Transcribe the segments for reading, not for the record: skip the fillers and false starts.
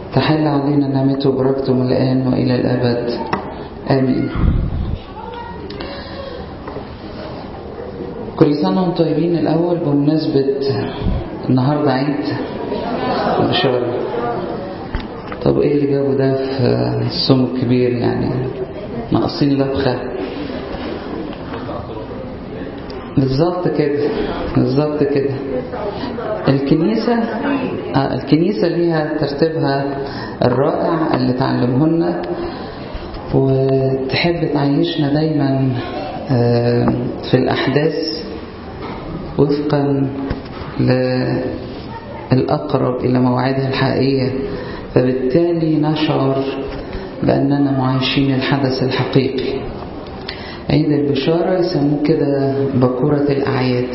تحل علينا نعمته وبركته من الآن وإلى الأبد آمين. كل سنة وانتم طيبين. الأول بمناسبة النهاردة عيد البشارة. طب ايه اللي جابه ده في الصوم الكبير؟ يعني ناقصين لبخة. بالظبط كده. الكنيسة ليها ترتيبها الرائع اللي تعلمه لنا، وتحب تعيشنا دايما في الأحداث وفقا للأقرب إلى مواعيدها الحقيقية، فبالتالي نشعر بأننا معايشين الحدث الحقيقي. عيد البشارة يسموه كده بكورة الأعياد.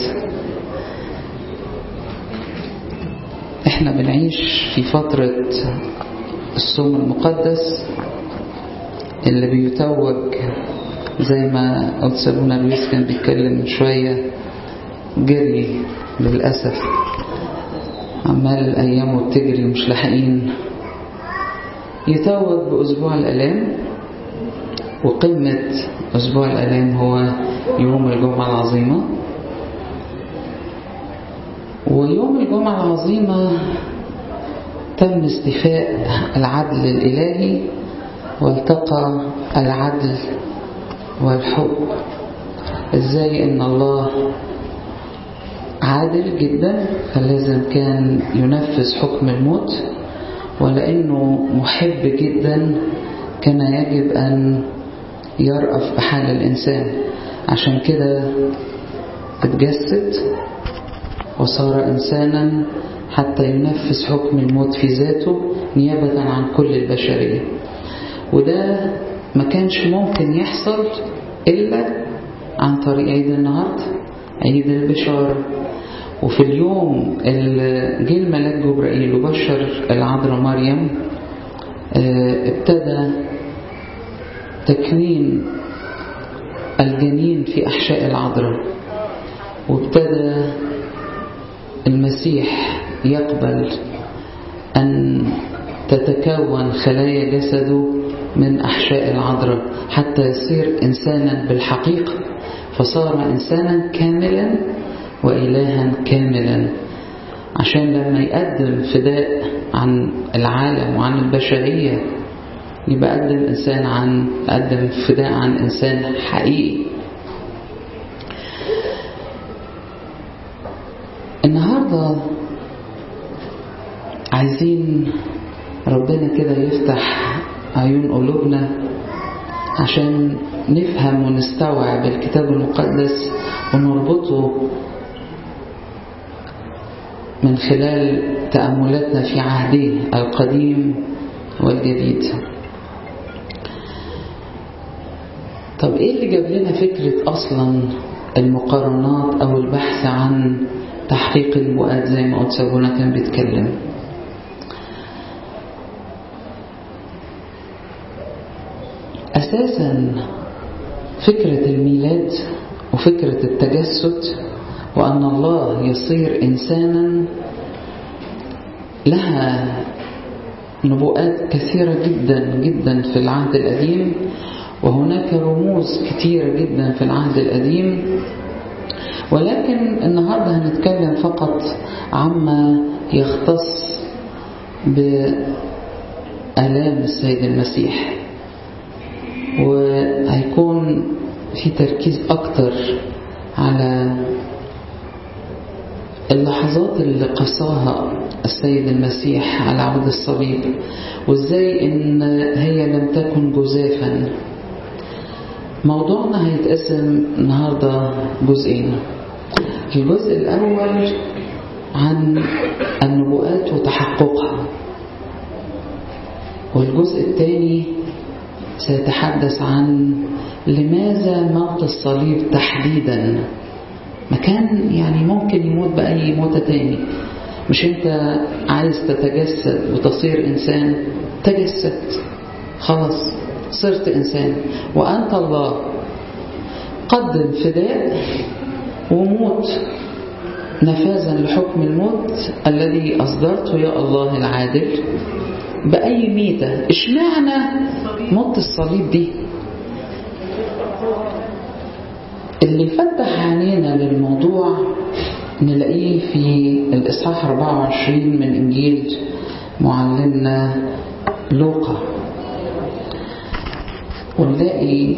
احنا بنعيش في فترة الصوم المقدس اللي بيتوج زي ما قلت أبونا لويس كان بيتكلم من شوية، جري للأسف، عمال الأيام وبتجري ومش لاحقين. يتوج بأسبوع الآلام، وقمة أسبوع الآلام هو يوم الجمعة العظيمة. ويوم الجمعة العظيمة تم استيفاء العدل الإلهي، والتقى العدل والحب. ازاي ان الله عادل جدا فلازم كان ينفذ حكم الموت، ولانه محب جدا كان يجب ان يرأف بحال الانسان. عشان كده اتجسد وصار انسانا حتى ينفذ حكم الموت في ذاته نيابة عن كل البشرية. وده ما كانش ممكن يحصل إلا عن طريق عيد النهاردة، عيد البشارة. وفي اليوم اللي جه الملاك جبرائيل وبشر العذراء مريم، ابتدى تكوين الجنين في أحشاء العذراء، وابتدى المسيح يقبل أن تتكون خلايا جسده من أحشاء العذراء حتى يصير إنسانا بالحقيقة، فصار إنسانا كاملا وإلها كاملا، عشان لما يقدم فداء عن العالم وعن البشرية يبقى قدم فداء عن إنسان حقيقي. النهاردة عايزين ربنا كده يفتح عيون قلوبنا عشان نفهم ونستوعب الكتاب المقدس ونربطه من خلال تأملاتنا في عهده القديم والجديد. طب ايه اللي جاب لنا فكرة اصلا المقارنات او البحث عن تحقيق النبوءات زي ما قلت أبونا كان بيتكلم؟ أساسا فكرة الميلاد وفكرة التجسد وأن الله يصير إنسانا لها نبوءات كثيرة جدا جدا في العهد القديم، وهناك رموز كثيرة جدا في العهد القديم. ولكن النهاردة هنتكلم فقط عما يختص بآلام السيد المسيح، وهيكون في تركيز أكتر على اللحظات اللي قصاها السيد المسيح على عود الصليب، وإزاي إن هي لم تكن جزافا. موضوعنا هيتقسم النهاردة جزئين. الجزء الأول عن النبوءات وتحققها، والجزء الثاني سيتحدث عن لماذا موت الصليب تحديدا. مكان يعني ممكن يموت بأي موتة تاني. مش انت عايز تتجسد وتصير إنسان؟ تجسد خلاص صرت إنسان، وأنت الله. قدم فداء وموت نفاذا لحكم الموت الذي أصدرته يا الله العادل، بأي ميتة. اشمعنى موت الصليب دي؟ اللي فتح عينينا للموضوع نلاقيه في الإصحاح 24 من إنجيل معلمنا لوقا، ونلاقي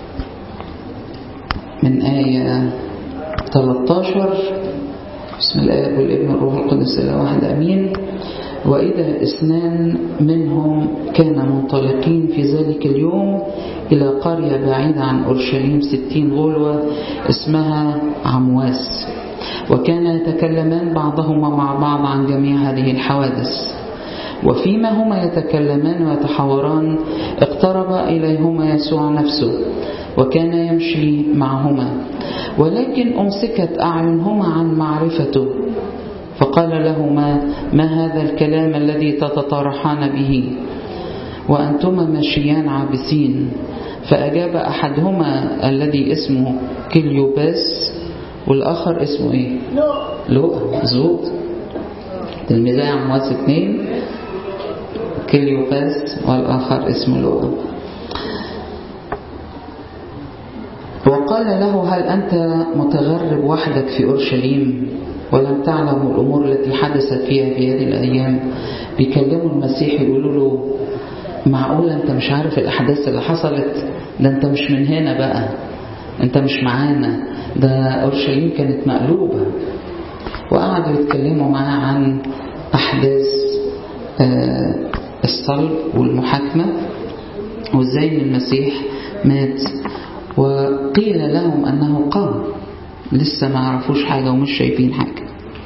من آية 13: بسم الآب والابن والروح القدس الإله واحد آمين. وإذا 2 منهم كان منطلقين في ذلك اليوم إلى قرية بعيدة عن أورشليم 60 غلوة اسمها عمواس، وكان يتكلمان بعضهما مع بعض عن جميع هذه الحوادث. وفيما هما يتكلمان ويتحاوران اقترب إليهما يسوع نفسه وكان يمشي معهما، ولكن أمسكت أعينهما عن معرفته، فقال لهما: ما هذا الكلام الذي تتطارحان به وأنتما ماشيان عابسين؟ فأجاب أحدهما الذي اسمه كليوباس، والآخر اسمه إيه؟ لوقا. مظبوط. تلميذي عمواس 2 كليوباس والآخر اسمه لوقا. وقال له: هل أنت متغرب وحدك في أورشليم ولم تعلم الأمور التي حدثت فيها في هذه الأيام؟ بيكلموا المسيح يقولوا له: معقول أنت مش عارف الأحداث اللي حصلت؟ ده أنت مش من هنا بقى، أنت مش معانا، ده أورشليم كانت مقلوبة. وقعدوا يتكلموا معاه عن أحداث الصلب والمحاكمة وإزاي المسيح مات. وقيل لهم أنه قام، لسه ما عرفوش حاجة ومش شايفين حاجة.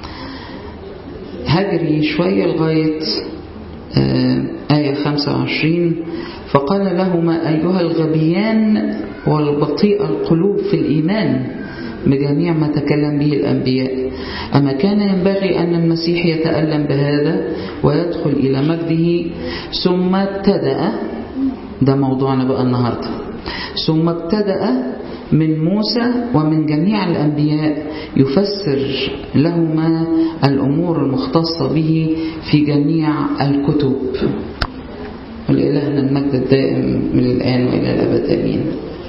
هجري شوية لغاية آية 25: فقال لهما: أيها الغبيان والبطيء القلوب في الإيمان بجميع ما تكلم به الأنبياء، أما كان ينبغي أن المسيح يتألم بهذا ويدخل إلى مجده؟ ثم ابتدأ، ده موضوعنا بقى النهاردة، ثم ابتدأ من موسى ومن جميع الأنبياء يفسر لهما الأمور المختصة به في جميع الكتب. ولإلهنا المجد الدائم من الآن وإلى الأبد آمين.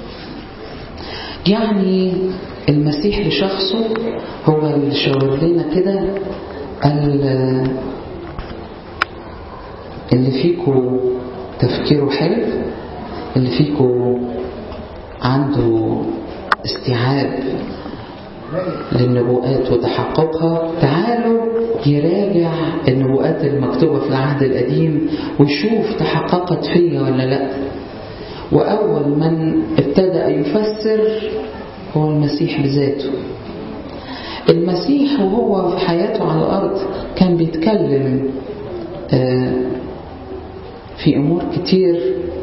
يعني المسيح بشخصه هو اللي شاور لنا كده اللي فيكم تفكيره حلو، اللي فيكم عنده استيعاب للنبوءات وتحققها، تعالوا يراجع النبوءات المكتوبة في العهد القديم ويشوف تحققت فيها ولا لا. وأول من ابتدأ يفسر هو المسيح بذاته. المسيح وهو في حياته على الأرض كان بيتكلم في أمور كتير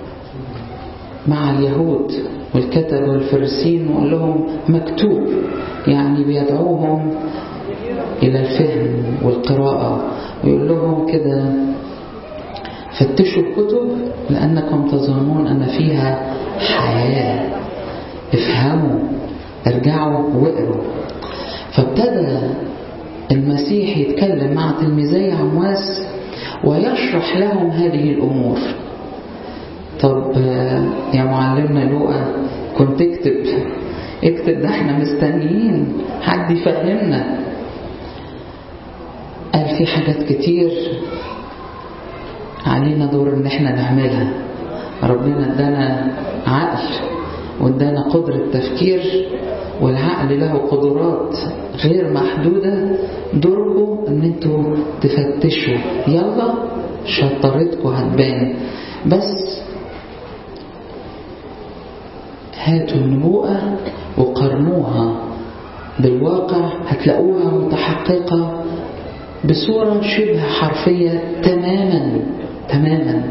مع اليهود والكتبة والفريسين، وقال لهم مكتوب، يعني بيدعوهم إلى الفهم والقراءة، ويقول لهم كده: فتشوا الكتب لأنكم تظنون أن فيها حياة، افهموا، ارجعوا واقروا. فابتدى المسيح يتكلم مع تلميذي عمواس ويشرح لهم هذه الأمور. طب يا معلمنا لوقا كنت اكتب، ده احنا مستنيين حد يفهمنا. قال في حاجات كتير علينا دور ان احنا نعملها. ربنا ادانا عقل وادانا قدرة تفكير، والعقل له قدرات غير محدودة. دوركم ان انتوا تفتشوا، يلا شطارتكم هتبان، بس هاتوا النبوءة وقارنوها بالواقع، هتلاقوها متحققة بصورة شبه حرفية تماما تماما.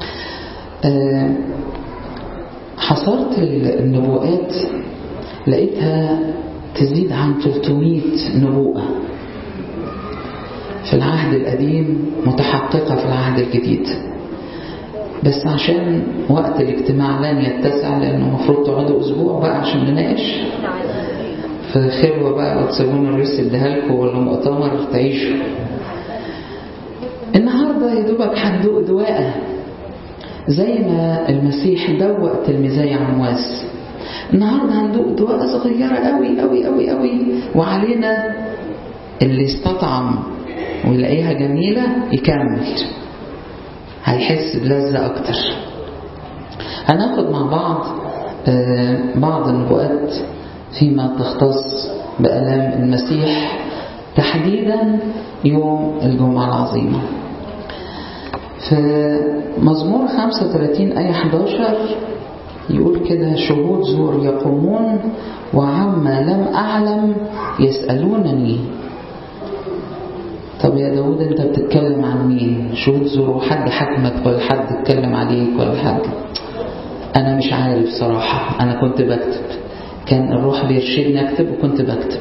حصرت النبوءات لقيتها تزيد عن 300 نبوءة في العهد القديم متحققة في العهد الجديد. بس عشان وقت الاجتماع لن يتسع، لأنه مفروض تقعدوا أسبوع بقى عشان نناقش في خلوة بقى وتسيبون الرئيس يديها لكم ولا مؤتمر تعيشوا. النهاردة يدوب دوبك هندوق دواء زي ما المسيح دوق تلميذي عمواس. النهارده هندوق دواء صغيرة قوي قوي قوي قوي، وعلينا اللي استطعم ويلاقيها جميلة يكمل، هيحس بلذة أكتر. هناخد مع بعض النبوءات فيما تختص بآلام المسيح، تحديدا يوم الجمعة العظيمة. في مزمور 35 آية 11 يقول كده: شهود زور يقومون وعما لم أعلم يسألونني. طب يا داود انت بتتكلم عن مين؟ شهود زور وحد حكمك ولا حد اتكلم عليك ولا حد؟ انا مش عارف صراحة. انا كنت بكتب، كان الروح بيرشدني اكتب وكنت بكتب.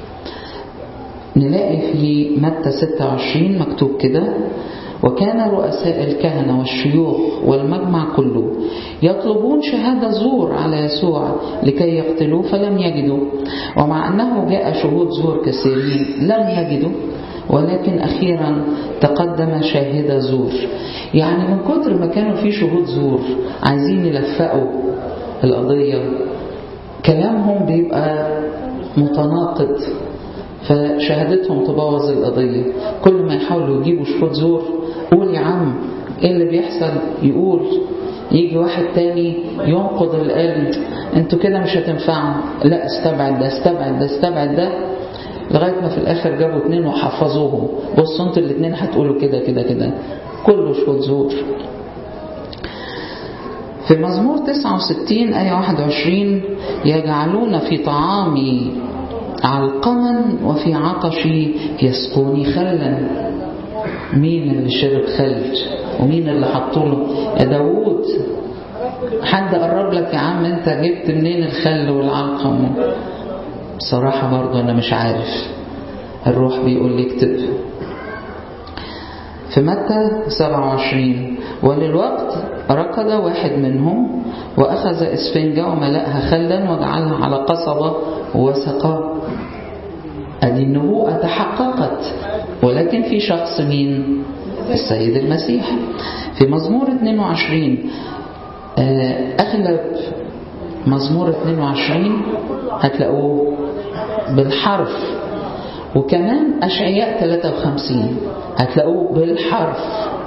نلاقي في متى 26 مكتوب كده: وكان رؤساء الكهنة والشيوخ والمجمع كله يطلبون شهادة زور على يسوع لكي يقتلوه فلم يجدوا، ومع أنه جاء شهود زور كثيرين لم يجدوا، ولكن أخيرا تقدم شاهد زور. يعني من كتر ما كانوا في شهود زور عايزين يلفقوا القضية، كلامهم بيبقى متناقض، فشهادتهم تبوظ القضية. كل ما يحاولوا يجيبوا شهود زور، قول يا عم ايه اللي بيحصل، يقول يجي واحد تاني ينقض القلب، انتوا كده مش هتنفعوا، لا استبعد ده استبعد ده استبعد ده، لغاية ما في الآخر جابوا 2 وحفظوهم. بصوا انتوا الاتنين هتقولوا كده كده كده، كله شهود زور. في مزمور 69 آية 21: يجعلون في طعامي علقما وفي عطشي يسقوني خلا. مين اللي شرب خل ومين اللي حطوله؟ يا داود حد قرب لك يا عم انت جبت منين الخل والعلقم؟ بصراحة برضو أنا مش عارف. الروح بيقول لي اكتب. في متى 27: وللوقت ركض واحد منهم وأخذ إسفنجة وملأها خلا وجعلها على قصبة وسقاه. أدي النبوءة تحققت، ولكن في شخص مين؟ السيد المسيح. في مزمور 22 أغلب مزمور 22 هتلاقوه بالحرف، وكمان أشعياء 53 هتلاقوه بالحرف.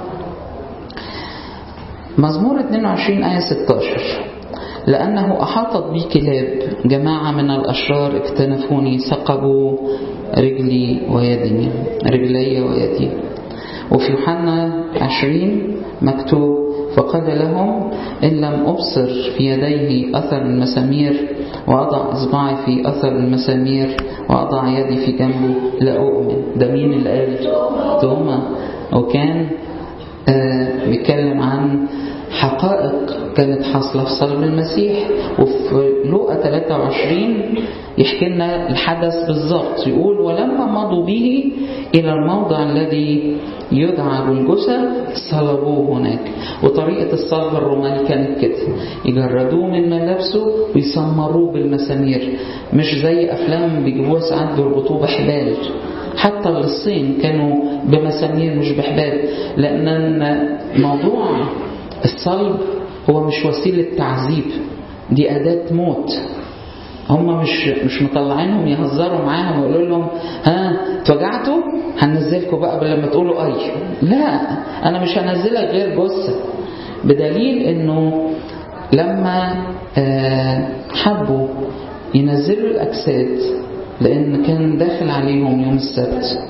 مزمور 22 آية 16: لأنه أحاطت بي كلاب، جماعة من الأشرار اكتنفوني، ثقبوا رجلي ويدي. وفي يوحنا 20 مكتوب: فقال لهم إن لم أبصر في يديه أثر المسامير وأضع إصبعي في أثر المسامير وأضع يدي في جنبه لا أؤمن. ده مين اللي قال؟ توما. وكان بيتكلم عن حقائق كانت حاصلة في صلب المسيح. وفي لوقا 23 يحكي لنا الحدث بالضبط، يقول: ولما مضوا به إلى الموضع الذي يدعى جلجثة صلبوه هناك. وطريقة الصلب الروماني كانت كده، يجردوه من ملابسه ويسمروه بالمسامير، مش زي أفلام بيجيبوها ساعات بيربطوه بحبال. حتى الصين كانوا بمسامير مش بحبال، لأن موضوع الصلب هو مش وسيلة تعذيب، دي أداة موت. هم مش مطلعينهم يهزروا معاهم ويقولوا لهم ها توجعتوا هننزلكوا بقى لما تقولوا أي. لا، أنا مش هنزلك غير جثة. بدليل إنه لما حبوا ينزلوا الأجساد، لأن كان داخل عليهم يوم السبت،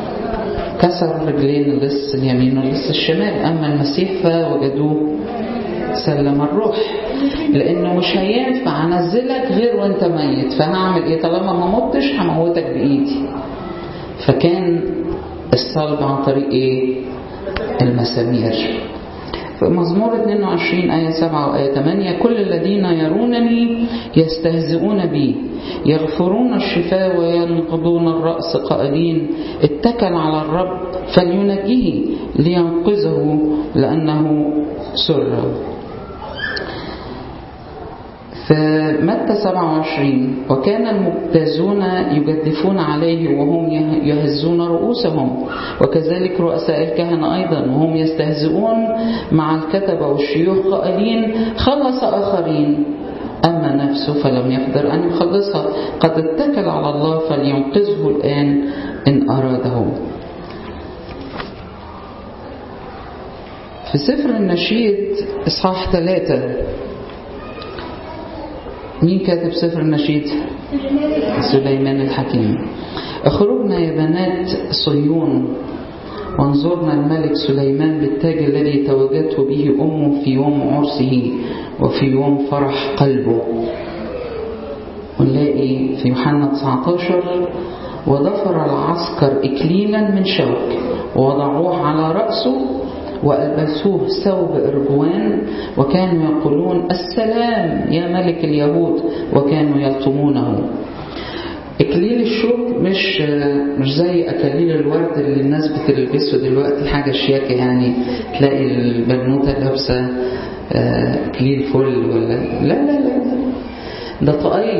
كسر رجلين اللص اليمين واللص الشمال. أما المسيح فوجدوه سلم الروح، لأنه مش هينفع أنزلك غير وانت ميت، فهعمل إيه؟ طالما ما متش هموتك بإيدي. فكان الصلب عن طريق إيه؟ المسامير. في مزمور 22 آية 7 وآية 8: كل الذين يرونني يستهزئون بي، يغفرون الشفاء وينقضون الرأس قائلين اتكل على الرب فلينجيه لينقذه لأنه سر. في متى 27 وكان المجتازون يجدفون عليه وهم يهزون رؤوسهم، وكذلك رؤساء الكهنة أيضا وهم يستهزئون مع الكتبة والشيوخ قائلين خلص آخرين أما نفسه فلم يقدر أن يخلصها، قد اتكل على الله فلينقذه الآن إن أراده. في سفر النشيد إصحاح 3 مين كاتب سفر النشيد؟ سليمان الحكيم. اخرجنا يا بنات صهيون وانظرنا الملك سليمان بالتاج الذي تواجدته به أمه في يوم عرسه وفي يوم فرح قلبه. ونلاقي في يوحنا 19 وضفر العسكر إكليلا من شوك ووضعوه على رأسه وألبسوه ثوب إرجوان وكانوا يقولون السلام يا ملك اليهود وكانوا يلطمونه. إكليل الشوك مش زي أكاليل الورد اللي الناس بتلبسه دلوقتي حاجة شياكة، يعني تلاقي البنوتة لابسة إكليل فل ولا لا ده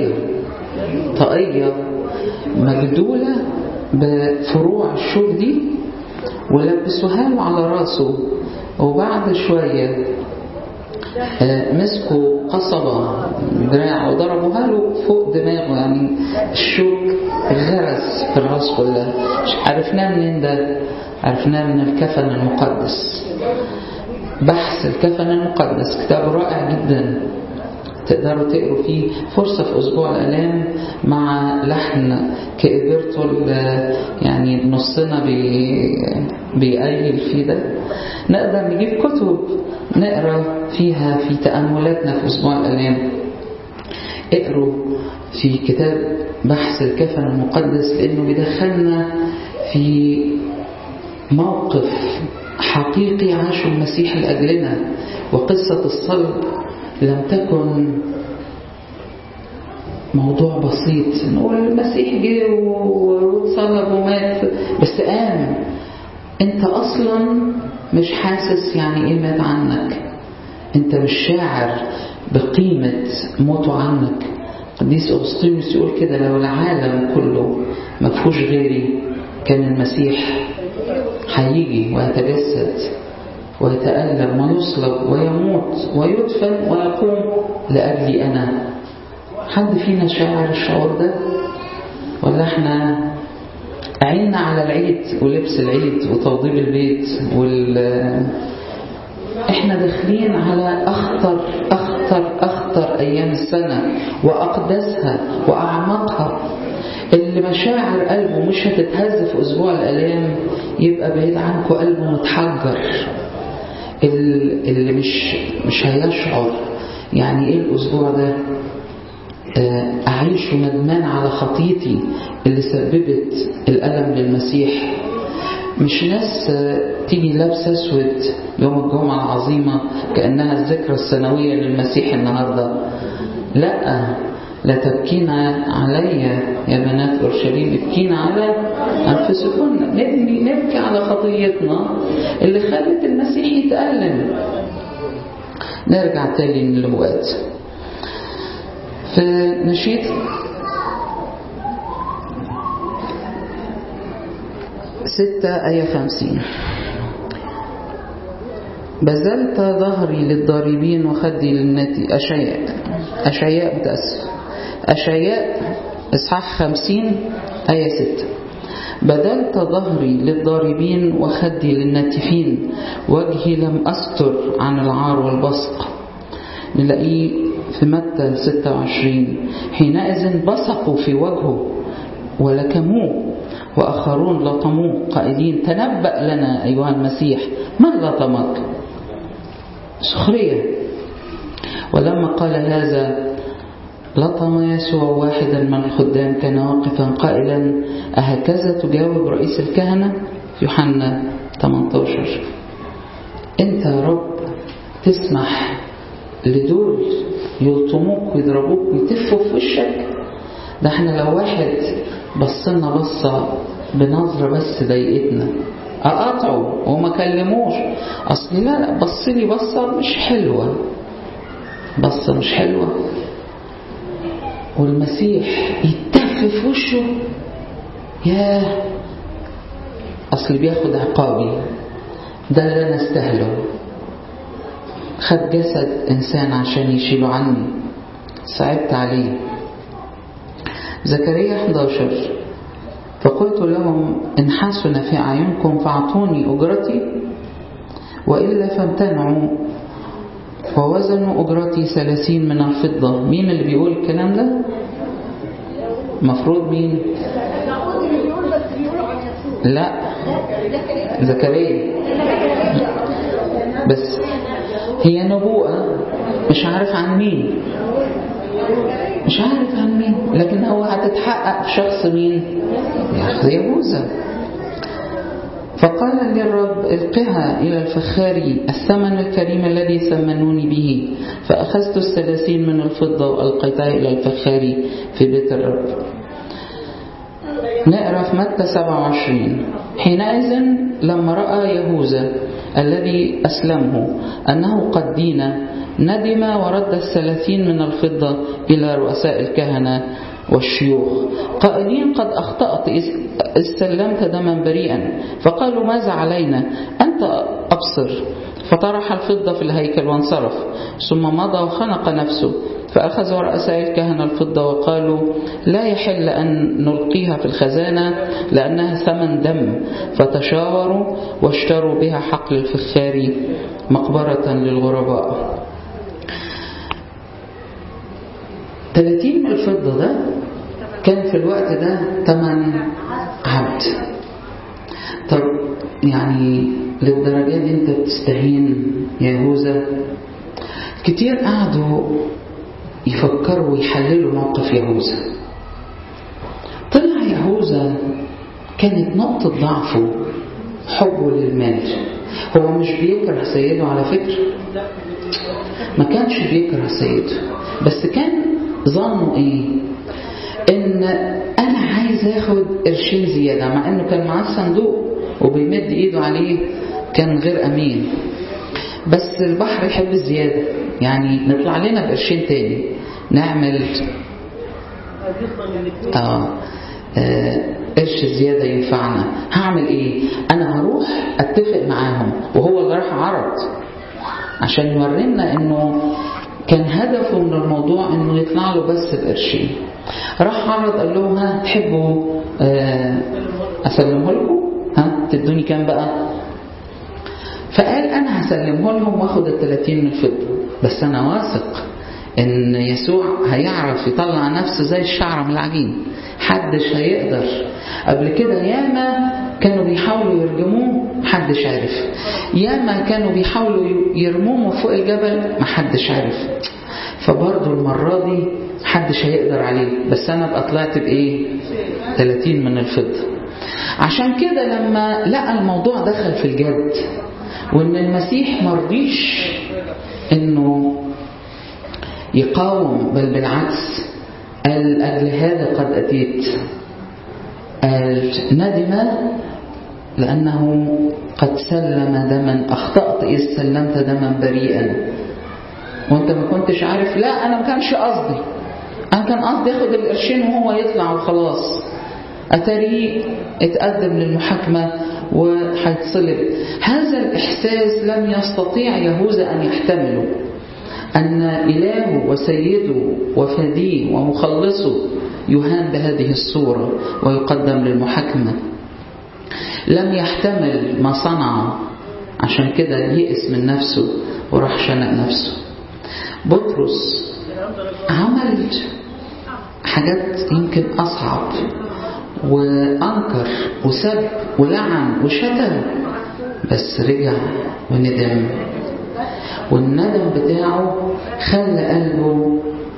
طاقية مجدولة بفروع الشوك دي ولبسوها له على راسه، وبعد شوية مسكوا قصبة دراع وضربوها له فوق دماغه، يعني الشوك غرس في الراس كلها. عرفناه منين ده؟ عرفناه من الكفن المقدس. بحث الكفن المقدس كتاب رائع جدا تقدروا تقروا فيه، فرصة في أسبوع الآلام مع لحن كإبرتول، يعني نصنا بيقيل فيه ده. نقدر نجيب كتب نقرأ فيها في تأملاتنا في أسبوع الآلام. اقروا في كتاب بحث الكفن المقدس لأنه بيدخلنا في موقف حقيقي عاشه المسيح لأجلنا، وقصة الصلب لم تكن موضوع بسيط نقول المسيح جه وصلب ومات بس قام. انت اصلا مش حاسس يعني ايه مات عنك، انت مش شاعر بقيمة موته عنك. قديس أغسطينوس يقول كده لو العالم كله ما فيهوش غيري كان المسيح هيجي ويتجسد ويتألم ويصلب ويموت ويدفن ويقوم لأجلي أنا. حد فينا شاعر الشعور ده؟ ولا احنا عيننا على العيد ولبس العيد وتوضيب البيت احنا داخلين على أخطر أيام السنة وأقدسها وأعمقها. اللي مشاعر قلبه مش هتتهز في أسبوع الآلام يبقى بعيد عنكم قلبه متحجر. اللي مش هيشعر يعني ايه الأسبوع ده، أعيش ندمان على خطيتي اللي سببت الألم للمسيح. مش ناس تيجي لابسة أسود يوم الجمعة العظيمة كأنها الذكرى السنوية للمسيح النهاردة. لا تبكينا علي يا بنات أورشليم، ابكينا على أنفسكن. نبكي على خطيتنا اللي خلت المسيح يتألم. نرجع تاني للوقت في نشيد 6 آية 50 بذلت ظهري للضاربين وخدي للنتي. أشعياء إصحاح 50 آية 6 بذلت ظهري للضاربين وخدي للناتفين وجهي لم أستر عن العار والبصق. نلاقيه في متى 26 حينئذ بصقوا في وجهه ولكموه وآخرون لطموه قائلين تنبأ لنا أيها المسيح من لطمك؟ سخرية. ولما قال هذا لطم يسوع واحدا من الخدام كان واقفا قائلا أهكذا تجاوب رئيس الكهنة؟ في يوحنا 18. أنت يا رب تسمح لدول يلطموك ويضربوك ويتفوا في وشك؟ ده احنا لو واحد بصلنا بصة بنظرة بس ضايقتنا أقاطعه وما كلموش. أصلي لا بصلي بصة مش حلوة، والمسيح يتف في وشه، ياه أصل بياخد عقابي، ده اللي أنا استهله، خد جسد إنسان عشان يشيله عني، صعبت عليه. زكريا 11: فقلت لهم إن حسن في أعينكم فاعطوني أجرتي وإلا فامتنعوا، ووزنوا أجرتي 30 من الفضة. مين اللي بيقول الكلام ده؟ مفروض مين؟ لا، زكريا. بس هي نبوءة مش عارف عن مين، مش عارف عن مين، لكن هو هتتحقق في شخص مين؟ يهوذا. فقال لي الرب: القها إلى الفخاري الثمن الكريم الذي ثمنوني به. فأخذت 30 من الفضة وألقيتها إلى الفخاري في بيت الرب. نقرأ في متى 27: حينئذ لما رأى يهوذا الذي أسلمه أنه قد دين ندم ورد 30 من الفضة إلى رؤساء الكهنة والشيوخ قائلين: قد أخطأت إذ سلمت دما بريئا. فقالوا: ماذا علينا؟ أنت أبصر. فطرح الفضة في الهيكل وانصرف، ثم مضى وخنق نفسه. فأخذ رؤساء الكهنة الفضة وقالوا: لا يحل أن نلقيها في الخزانة لأنها ثمن دم. فتشاوروا واشتروا بها حقل الفخاري مقبرة للغرباء. 30 من الفضة ده كان في الوقت ده ثمن عبد. طب يعني للدرجة دي انت بتستهين يهوذا؟ كتير قعدوا يفكروا ويحللوا موقف يهوذا. طلع يهوذا كانت نقطة ضعفه حبه للمال. هو مش بيكره سيده على فكرة، ما كانش بيكره سيده، بس كان ظنه ايه؟ ان انا عايز اخد قرشين زيادة، مع انه كان معاه الصندوق وبيمد ايده عليه، كان غير امين. بس البحر يحب الزيادة، يعني نطلع لنا بقرشين تاني نعمل قرش زيادة ينفعنا. هعمل ايه؟ انا هروح اتفق معاهم، وهو اللي راح عرض عشان يورينا انه كان هدفه من الموضوع انه يطلع له بس بقرشين. راح عرض قال لهم: ها تحبوا اسلمه لكم؟ ها تدوني كام بقى؟ فقال: انا هسلمه لهم واخد 30 من الفضة، بس انا واثق ان يسوع هيعرف يطلع نفسه زي الشعرة من العجين، حدش هيقدر. قبل كده ياما كانوا بيحاولوا يرجموه، محدش عارف. ياما كانوا بيحاولوا يرموه فوق الجبل، محدش عارف. فبرضه المرة دي محدش هيقدر عليه، بس انا بقى طلعت بايه؟ 30 من الفضة. عشان كده لما لقى الموضوع دخل في الجد، وان المسيح مرضيش انه يقاوم، بل بالعكس قال: أجل هذا قد أتيت. قال: ندم لأنه قد سلم دما، أخطأت إذ سلمت دما بريئا وانت ما كنتش عارف. لا، أنا ما كانش قصدي، أنا كان قصدي أخذ القرشين وهو يطلع وخلاص. أتاري اتقدم للمحاكمة وهيتصلب. هذا الإحساس لم يستطيع يهوذا أن يحتمله، أن إلهه وسيده وفديه ومخلصه يهان بهذه الصورة ويقدم للمحاكمة. لم يحتمل ما صنع، عشان كده يئس من نفسه وراح شنق نفسه. بطرس عمل حاجات يمكن أصعب، وأنكر وسب ولعن وشتم، بس رجع وندم، والندم بتاعه خلى قلبه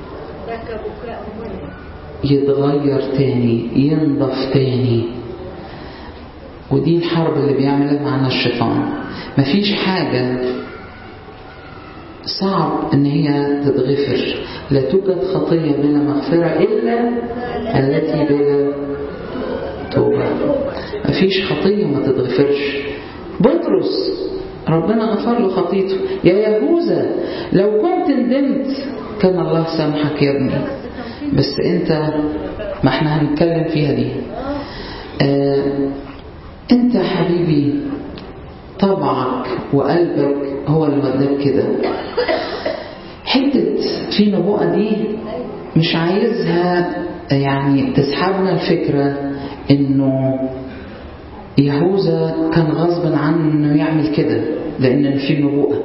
يتغير تاني، ينضف تاني. ودي الحرب اللي بيعملها معنا الشيطان. مفيش حاجة صعب ان هي تتغفر، لا توجد خطية بلا مغفرة الا التي بلا توبة. مفيش خطية ما تتغفرش. بطرس ربنا غفر له خطيته. يا يهوذا لو كنت ندمت كان الله سامحك يا ابني. بس انت، ما احنا هنتكلم فيها دي. انت حبيبي طبعك وقلبك هو اللي وداك كده. حتة في نبوءة دي مش عايزها يعني تسحبنا الفكرة انه يهوذا كان غصب عنه انه يعمل كده لان في نبوءة.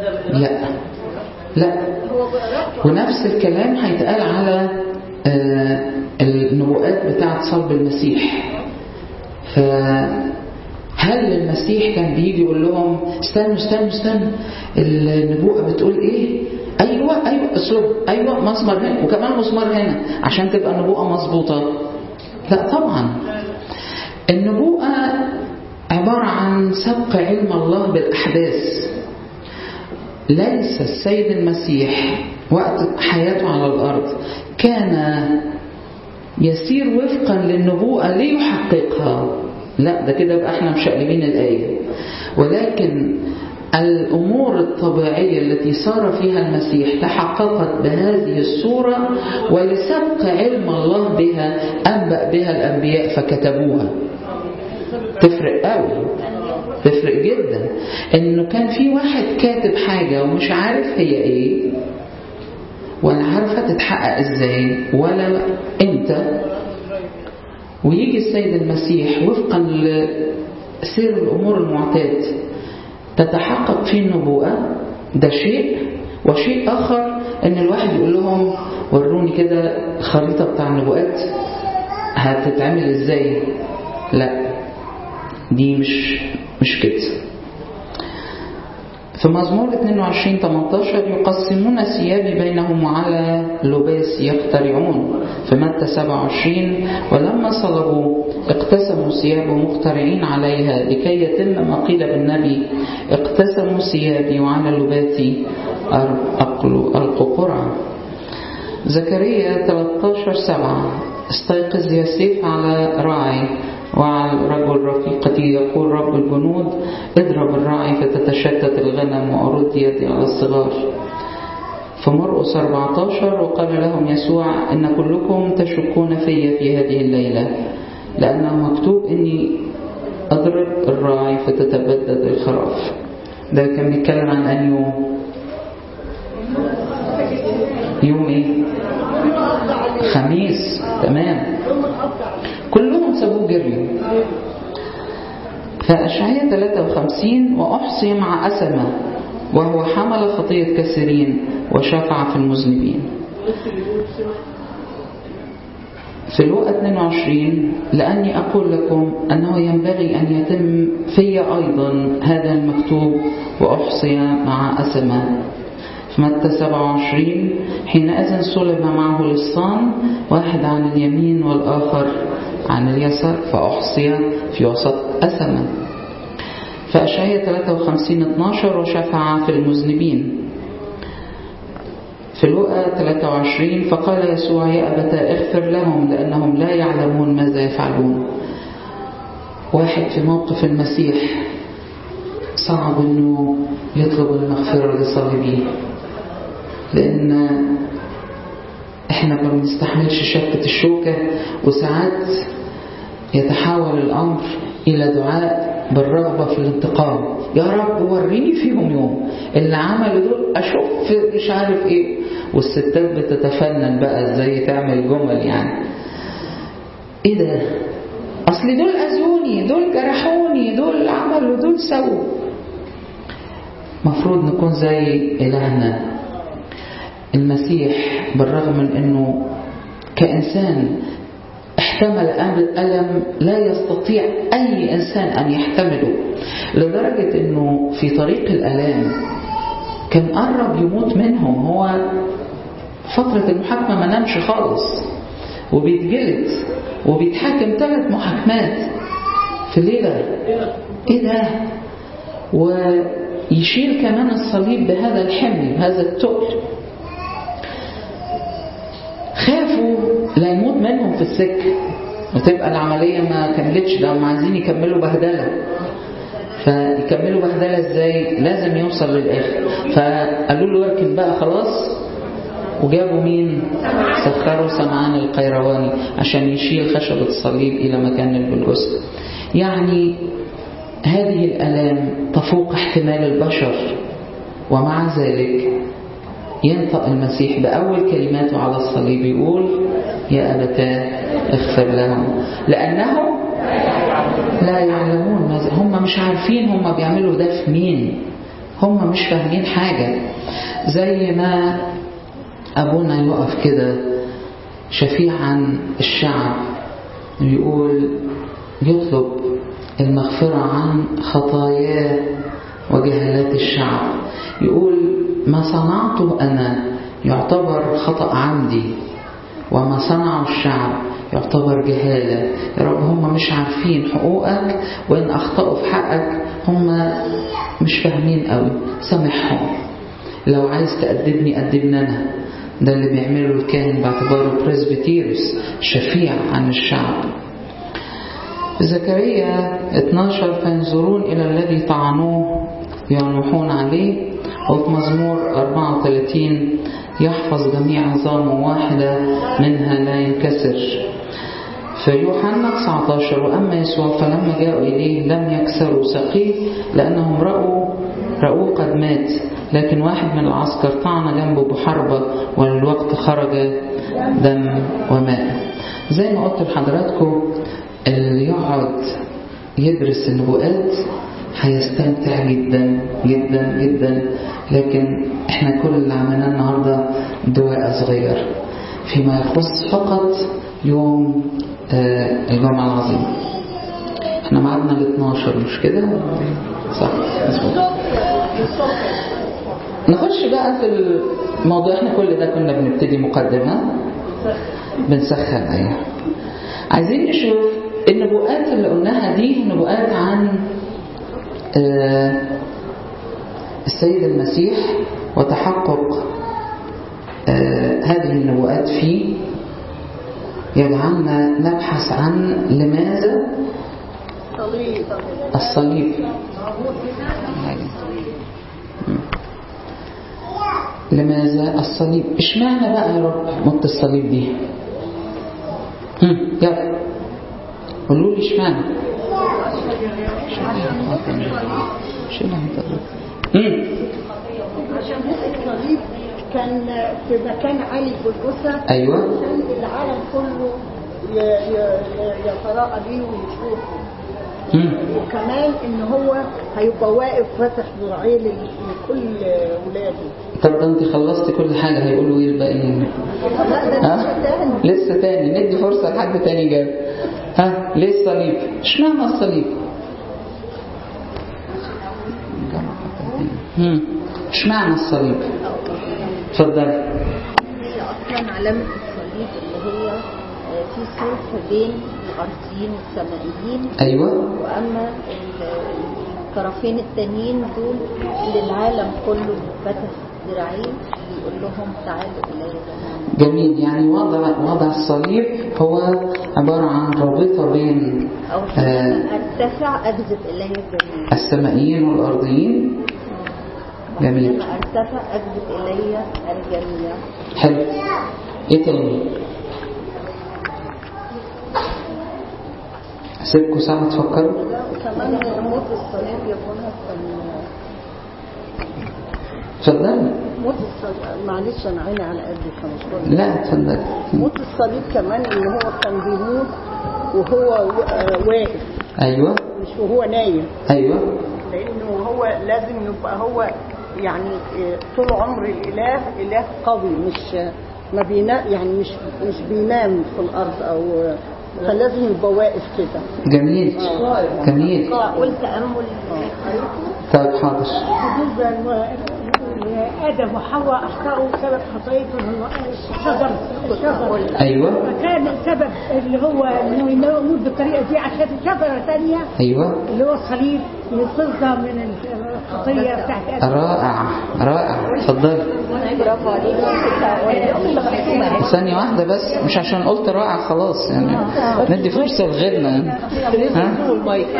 لا. ونفس الكلام هيتقال على النبوءات بتاعت صلب المسيح. فهل المسيح كان بيجي يقول لهم استنوا النبوءة بتقول ايه؟ ايوه اسلوب، ايوه مسمار هنا وكمان مسمار هنا عشان تبقى النبوءة مظبوطة. لا طبعا، النبوءة عبارة عن سبق علم الله بالأحداث. ليس السيد المسيح وقت حياته على الأرض كان يسير وفقا للنبوءة ليحققها، لا ده كده بقى احنا مشقلبين الآية. ولكن الأمور الطبيعية التي صار فيها المسيح تحققت بهذه الصورة، ولسبق علم الله بها أنبأ بها الأنبياء فكتبوها. تفرق قوي، تفرق جدا. إنه كان في واحد كاتب حاجة ومش عارف هي إيه ولا عارفة تتحقق إزاي ولا إمتى، ويجي السيد المسيح وفقا لسير الأمور المعتاد تتحقق فيه النبوءة. ده شيء. وشيء آخر إن الواحد يقول لهم وروني كده الخريطة بتاع النبوءات هتتعمل إزاي. لا، دي مش كده. في مزمور 22:18 يقسمون ثيابي بينهم وعلى لباس يخترعون. في متى 27 ولما صلبوا اقتسموا ثيابه مخترعين عليها لكي يتم ما قيل بالنبي اقتسموا ثيابي وعلى لباسي ألقوا قرعا. زكريا 13:7 استيقظ يا سيف على راعي وعلى رجل رفيقتي يقول رب الجنود اضرب الراعي فتتشتت الغنم وأرد يدي على الصغار. في مرقس 14 وقال لهم يسوع إن كلكم تشكون في هذه الليلة لأنه مكتوب إني أضرب الراعي فتتبدد الخراف. ده كان بيتكلم عن أن يوم إيه؟ خميس. تمام. كلهم سابوه جريوا. فأشعياء 53 وأحصي مع أسمة وهو حمل خطية كثيرين وشفع في المذنبين. في لوقا 22 لأني أقول لكم أنه ينبغي أن يتم في أيضا هذا المكتوب وأحصي مع أسمة. في متى 27 حينئذ صلب معه لصان واحد عن اليمين والآخر عن اليسار فأحصي في وسط أسمة. فأشعياء 53:12 وشفع في المذنبين. في لوقا 23 فقال يسوع يا أبتاه اغفر لهم لأنهم لا يعلمون ماذا يفعلون. واحد في موقف المسيح صعب أنه يطلب المغفرة لصليبيه، لأن احنا ما بنستحملش شكة الشوكة، وساعات يتحول الأمر إلى دعاء بالرغبة في الانتقام. يا رب وريني فيهم يوم اللي عملوا دول أشوف مش عارف إيه. والستات بتتفنن بقى إزاي تعمل جمل يعني إيه ده، أصل دول أذوني، دول جرحوني، دول عملوا، دول سووا. مفروض نكون زي إلهنا المسيح، بالرغم من أنه كإنسان احتمل ألم لا يستطيع أي إنسان أن يحتمله، لدرجة أنه في طريق الألام كان قرب يموت منهم. هو فترة المحاكمة ما نامش خالص، وبيتجلد وبيتحاكم 3 محاكمات في ليلة. إيه ده؟ ويشيل كمان الصليب بهذا الحمل، بهذا التقل. خافوا لا يموت منهم في السكة وتبقى العملية ما كملتش، ده هم عايزين يكملوا بهدلة. فيكملوا بهدلة ازاي؟ لازم يوصل للآخر. فقالوا له اركن بقى خلاص وجابوا مين؟ سخروا سمعان القيرواني عشان يشيل خشبة الصليب إلى مكان الجلجثة. يعني هذه الآلام تفوق احتمال البشر، ومع ذلك ينطق المسيح بأول كلماته على الصليب يقول يا أبتاه اغفر لهم لأنهم لا يعلمون. هم مش عارفين هم بيعملوا ده في مين، هم مش فاهمين حاجة. زي ما أبونا يقف كده شفيع عن الشعب يقول يطلب المغفرة عن خطاياه وجهالات الشعب، يقول ما صنعته أنا يعتبر خطأ عمدي، وما صنعه الشعب يعتبر جهالة. يا رب هم مش عارفين حقوقك، وإن أخطأوا في حقك هم مش فاهمين قوي، سامحهم. لو عايز تأدبني أدبني أنا. ده اللي بيعمله الكاهن باعتباره بريسبيتيروس، شفيع عن الشعب. زكريا 12 فينظرون إلى الذي طعنوه ينوحون عليه. وفي مزمور 34 يحفظ جميع عظامه واحدة منها لا ينكسر. في يوحنا 19 وأما يسوع فلما جاءوا إليه لم يكسروا ساقيه لأنهم رأوه قد مات، لكن واحد من العسكر طعن جنبه بحربة والوقت خرج دم وماء. زي ما قلت لحضراتكم اللي يقعد يدرس النبوءات هيستمتع جدا جدا جدا، لكن احنا كل اللي عملناه النهارده دواء صغير فيما يخص فقط يوم الجمعة العظيمة. احنا معادنا ل 12 مش كده؟ صح. نخش بقى في الموضوع. احنا كل ده كنا بنبتدي مقدمة بنسخن ايه. عايزين نشوف النبوءات اللي قلناها دي نبوءات عن السيد المسيح وتحقق هذه النبوءات فيه يجعلنا نبحث عن لماذا الصليب. لماذا الصليب؟ اشمعنى بقى يا رب موت الصليب دي؟ يلا قولوا لي اشمعنى. عشان الصليب كان في مكان عالي في الجثة. ايوه. عشان العالم كله يتراءى بيه ويشوفه. وكمان ان هو هيبقى واقف فاتح ذراعيه لكل ولاده. طب ده انت خلصتي كل حاجه، هيقولوا ايه الباقيين؟ لسه تاني ندي فرصه لحد تاني جاب. ليه الصليب؟ اشمعنى الصليب؟ اشمعنى الصليب؟ اتفضلي. هي اصلا علامه الصليب اللي هي في صلح بين الارضيين والسمائيين. ايوه. واما الطرفين التانيين دول للعالم كله فتح ذراعيه بيقول لهم تعالوا الي جميل. يعني وضع الصليب هو عباره عن رابطه بين ارتفع اجذب الي الجميع، السمائيين والارضيين. جميل. لما ارتفع اجذب الي الجميع. حلو. ايه تاني؟ سيبكوا ساعة تفكروا. كمان موت الصليب يكون اتفضلي. موت الصليب معلش انا عيني على قدي فمش لا اتفضلي. موت الصليب كمان ان هو كان بيموت وهو واقف. ايوه. مش وهو نايم. ايوه. لانه هو لازم يبقى هو يعني طول عمر اله قوي، مش ما بينام، يعني مش بينام في الارض او فلازم يبقى واقف كده. جميل. جميل. قلت أمل. طيب حاضر. بالنسبة آدم وحواء أخطأوا سبب خطيئتهم الشجرة. أيوة. فكان السبب اللي هو إنه يموت بالطريقة دي عشان شجرة ثانية. أيوة. اللي هو الصليب ينقذها من الخطية بتاعت آدم. رائع رائع. اتفضلي. برافو عليك. ثانية واحدة بس، مش عشان قلت رائع خلاص يعني ندي فرصة لغيرنا.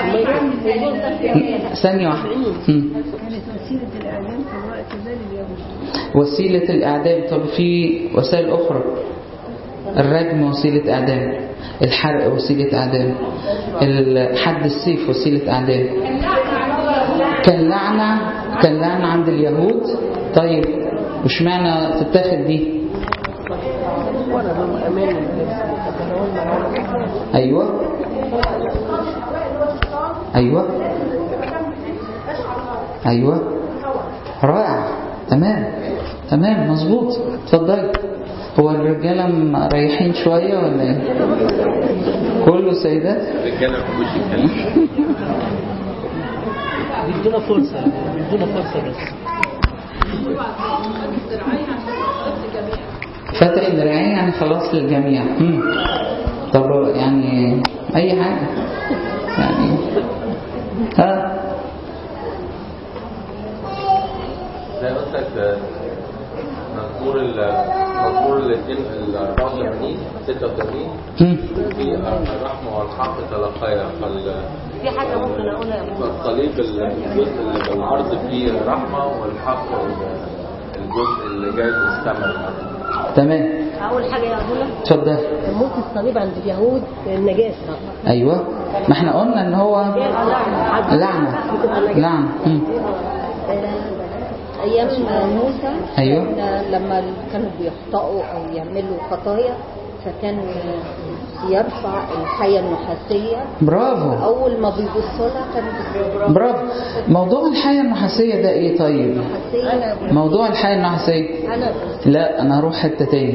ثانية واحدة. كانت مسيرة الإعلام في الوقت ده لليهود. وسيلة الإعدام. طب في وسائل أخرى، الرجم وسيلة إعدام، الحرق وسيلة إعدام، حد السيف وسيلة إعدام، كان لعنة عند اليهود. طيب وش معنى تتاخد دي؟ أيوة أيوة أيوة، رائع، تمام مظبوط. اتفضلي. هو الرجالة مريحين شوية ولا ايه؟ كله سيدات؟ الرجالة ما بيحبوش يتكلموا. بيدونا فرصة بس. فتح الدراعين يعني خلاص للجميع. طب يعني أي حاجة يعني. زي قلتلك مذكور ال 84 86 في الرحمة والحق تلقيا. في حاجة ممكن أقولها؟ فالصليب الجزء اللي بالعرض فيه الرحمة، والحق الجزء اللي جاي بالسماء. تمام. أول حاجة أقولها اتفضل. موت الصليب عند اليهود النجاسة. أيوة، ما احنا قلنا إن هو لعنة. أيام موسى أيوة. لما كانوا بيخطئوا أو يعملوا خطايا فكان يرفع الحية النحاسية. برافو. أول ما بيبصوا لها كانت برافو. موضوع الحية النحاسية ده إيه طيب؟ موضوع الحية النحاسية لا أنا هروح حتة تاني.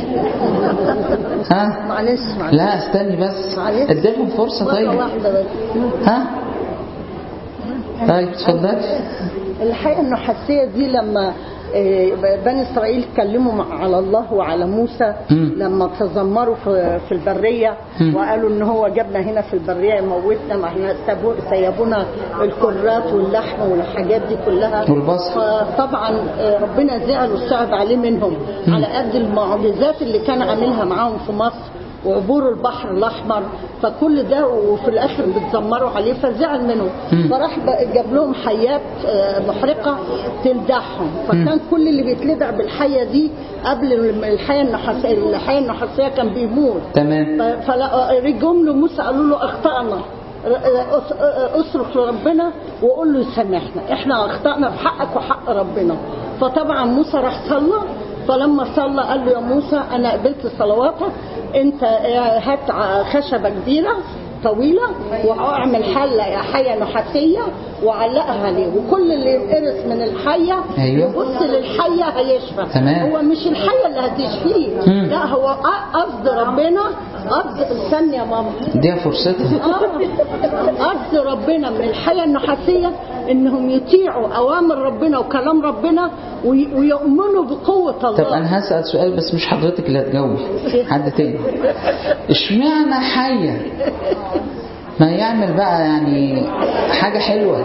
ها؟ معلش لا استني بس، اديلهم فرصة. طيب ها؟ طيب اتفضل. الحقيقة النحاسية دي لما بني إسرائيل اتكلموا على الله وعلى موسى لما تذمروا في البرية وقالوا إن هو جابنا هنا في البرية يموتنا، ما احنا سيبونا الكرات واللحم والحاجات دي كلها والبصر. فطبعا ربنا زعل وصعب عليه منهم على قد المعجزات اللي كان عاملها معاهم في مصر وعبور البحر الأحمر، فكل ده وفي الآخر بتزمروا عليه فزعل منهم. فراح جاب لهم حيات محرقة تلدعهم، فكان كل اللي بيتلدع بالحية دي قبل الحية النحاسية كان بيموت. تمام. فرجعوا له موسى قالوا له اخطأنا، اصرخ لربنا وقول له يسامحنا، احنا اخطأنا في حقك وحق ربنا. فطبعا موسى راح صلى، فلما صلى قال له يا موسى أنا قبلت صلواتك، أنت هات خشبة كبيرة طويلة واعمل حية نحاسية وعلقها عليه، وكل اللي ينقرص من الحية يبص للحية هيشفى. هو مش الحية اللي هتشفيه، لا هو قصد ربنا، قصد استنى يا ماما دي فرصتها. قصد ربنا من الحية النحاسية انهم يطيعوا اوامر ربنا وكلام ربنا ويؤمنوا بقوة الله. طب انا هسأل سؤال بس مش حضرتك اللي هتجاوب، حد تاني. اشمعنى حية؟ ما يعمل بقى يعني حاجة حلوة.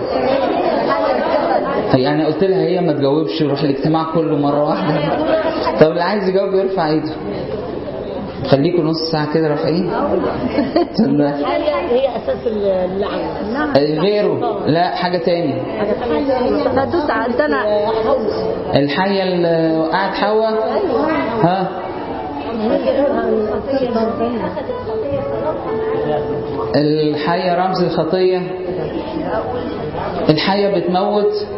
يعني قلت لها هي ما تجاوبش وروح الاجتماع كله مرة واحدة. طب اللي عايز يجاوب يرفع ايده. خليكم نص ساعة كده رافعين. هي أساس اللعنة. غيره لا حاجة تاني. فدوس عندنا الحية اللي وقعت حواء. ها الحية رمز الخطية. الحية بتموت.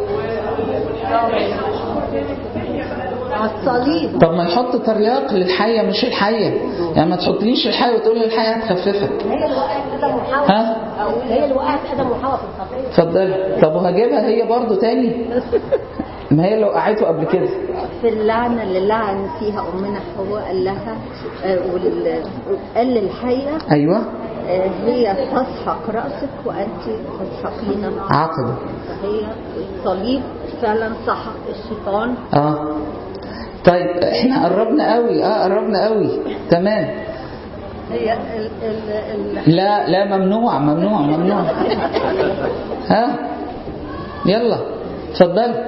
الصليب. طب ما يحط ترياق للحية مش الحية، يعني ما تحطليش الحية وتقول لي الحية هتخففك. ها هي اللي وقعت آدم وحواء في الخطية. اتفضل. طب وهجيبها هي برضو تاني؟ ما هي اللي وقعته قبل كده. في اللعنة اللي لعن فيها أمنا حواء قال لها قال للحية أيوة هي تسحق رأسك وأنت تسحقين عقبه. هي الصليب فعلا سحق الشيطان. طيب احنا قربنا قوي. قربنا قوي. تمام. هي لا ممنوع. ها يلا اتفضل.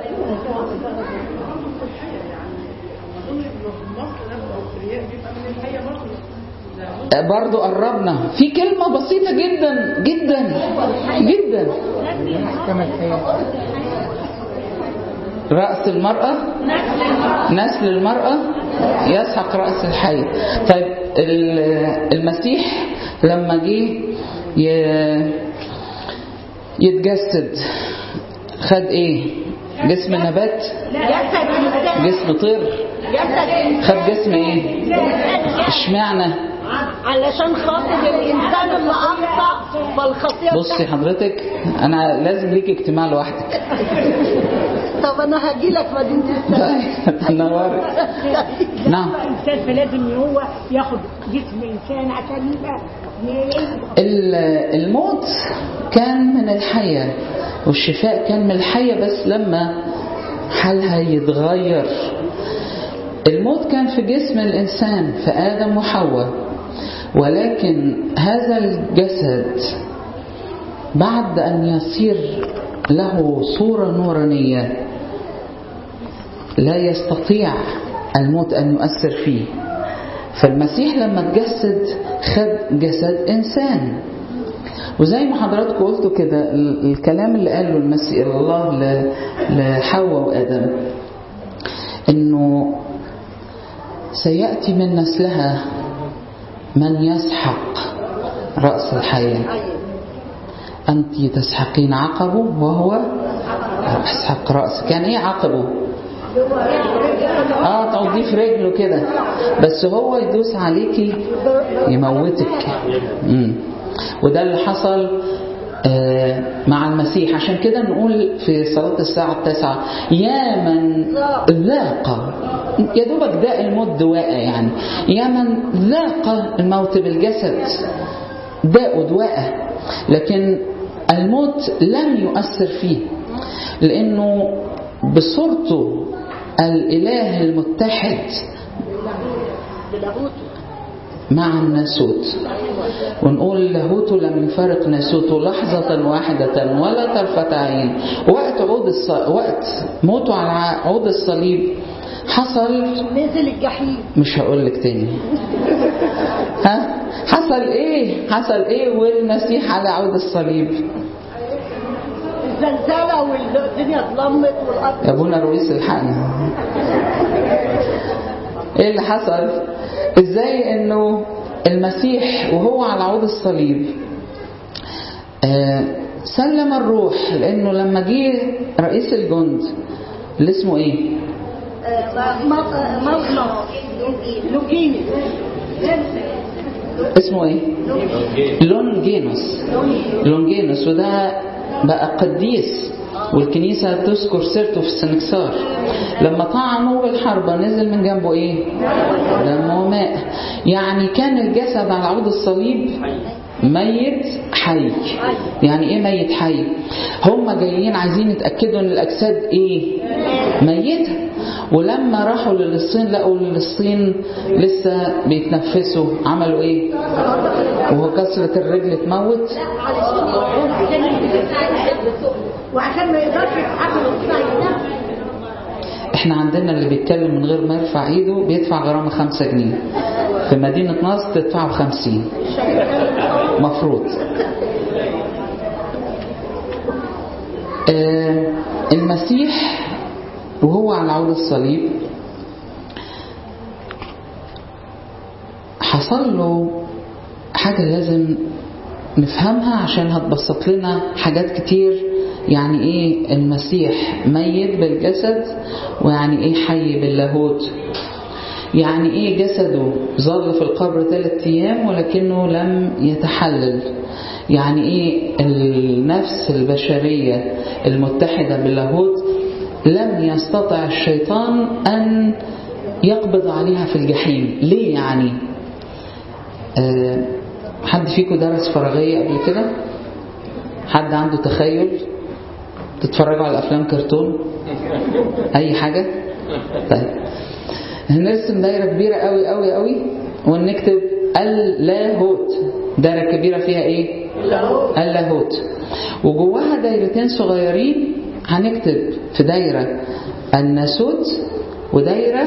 برضو قربنا في كلمة بسيطة جدا جدا جدا. رأس المرأة نسل المرأة يسحق رأس الحي. طيب المسيح لما جه يتجسد خد ايه؟ جسم نبات؟ جسم طير؟ خد جسم ايه؟ اشمعنى؟ علشان خاطر الانسان اللي اخطا فالخطيئه. بصي حضرتك انا لازم ليك اجتماع لوحدك. طب انا هاجي لك مدينه السلام. تنوري. نعم. الانسان فلازم هو ياخد جسم انسان عشان يبقى الموت كان من الحياه والشفاء كان من الحياه، بس لما حالها يتغير. الموت كان في جسم الانسان في ادم وحواء، ولكن هذا الجسد بعد أن يصير له صورة نورانية لا يستطيع الموت أن يؤثر فيه. فالمسيح لما تجسد خد جسد إنسان، وزي ما حضراتكم قلتوا كده الكلام اللي قاله المسيح الله لحواء وآدم إنه سيأتي من نسلها من يسحق رأس الحياة. أنت تسحقين عقبه وهو يسحق رأسه. كان إيه عقبه؟ تعضيه في رجله كده، بس هو يدوس عليكي يموتك. وده اللي حصل مع المسيح. عشان كده نقول في صلاة الساعة 9 يا من ذاق، يا دوبك داق الموت دواء، يعني يا من ذاق الموت بالجسد داء دواء، لكن الموت لم يؤثر فيه لأنه بصورته الإله المتحد مع الناسوت. ونقول لاهوته لم يفارق ناسوته لحظة واحدة ولا طرفة عين. وقت موته على عود الصليب حصل نزل الجحيم. مش هقول لك تاني. حصل ايه والمسيح على عود الصليب؟ الزلزال والدنيا اتلمت والارض. يا ابونا رويس الحقنا. ايه اللي حصل؟ ازاي انه المسيح وهو على عود الصليب سلم الروح، لانه لما جه رئيس الجند اللي اسمه ايه؟ لونجينوس. اسمه ايه؟ لونجينوس. وده بقى قديس والكنيسة تذكر سيرته في السنكسار. لما طعنوا بالحربة نزل من جنبه ايه؟ دم وماء. يعني كان الجسد على عود الصليب ميت حي. يعني ايه ميت حي؟ هم جايين عايزين يتأكدوا ان الاجساد ايه؟ ميتة. ولما راحوا للصين لقوا للصين لسه بيتنفسوا، عملوا ايه؟ وهو كسرة الرجل تموت. وعشان ما يقدرش يتحمل الصيد. احنا عندنا اللي بيتكلم من غير ما يرفع ايده بيدفع غرامة 5 جنيه. في مدينة نصر تدفعه 50 مفروض. المسيح وهو على عود الصليب حصل له حاجة لازم نفهمها عشان هتبسط لنا حاجات كتير. يعني ايه المسيح ميت بالجسد، ويعني ايه حي باللاهوت. يعني ايه جسده ظل في القبر 3 أيام ولكنه لم يتحلل. يعني ايه النفس البشرية المتحدة باللاهوت لم يستطع الشيطان أن يقبض عليها في الجحيم. ليه يعني؟ حد فيكم درس فراغية قبل كده؟ حد عنده تخيل؟ تتفرجوا على أفلام كرتون؟ أي حاجة؟ طيب هنرسم دايرة كبيرة قوي قوي قوي ونكتب اللاهوت. دايرة كبيرة فيها ايه؟ اللاهوت. وجواها دايرتين صغيرين هنكتب في دايرة الناسوت ودايرة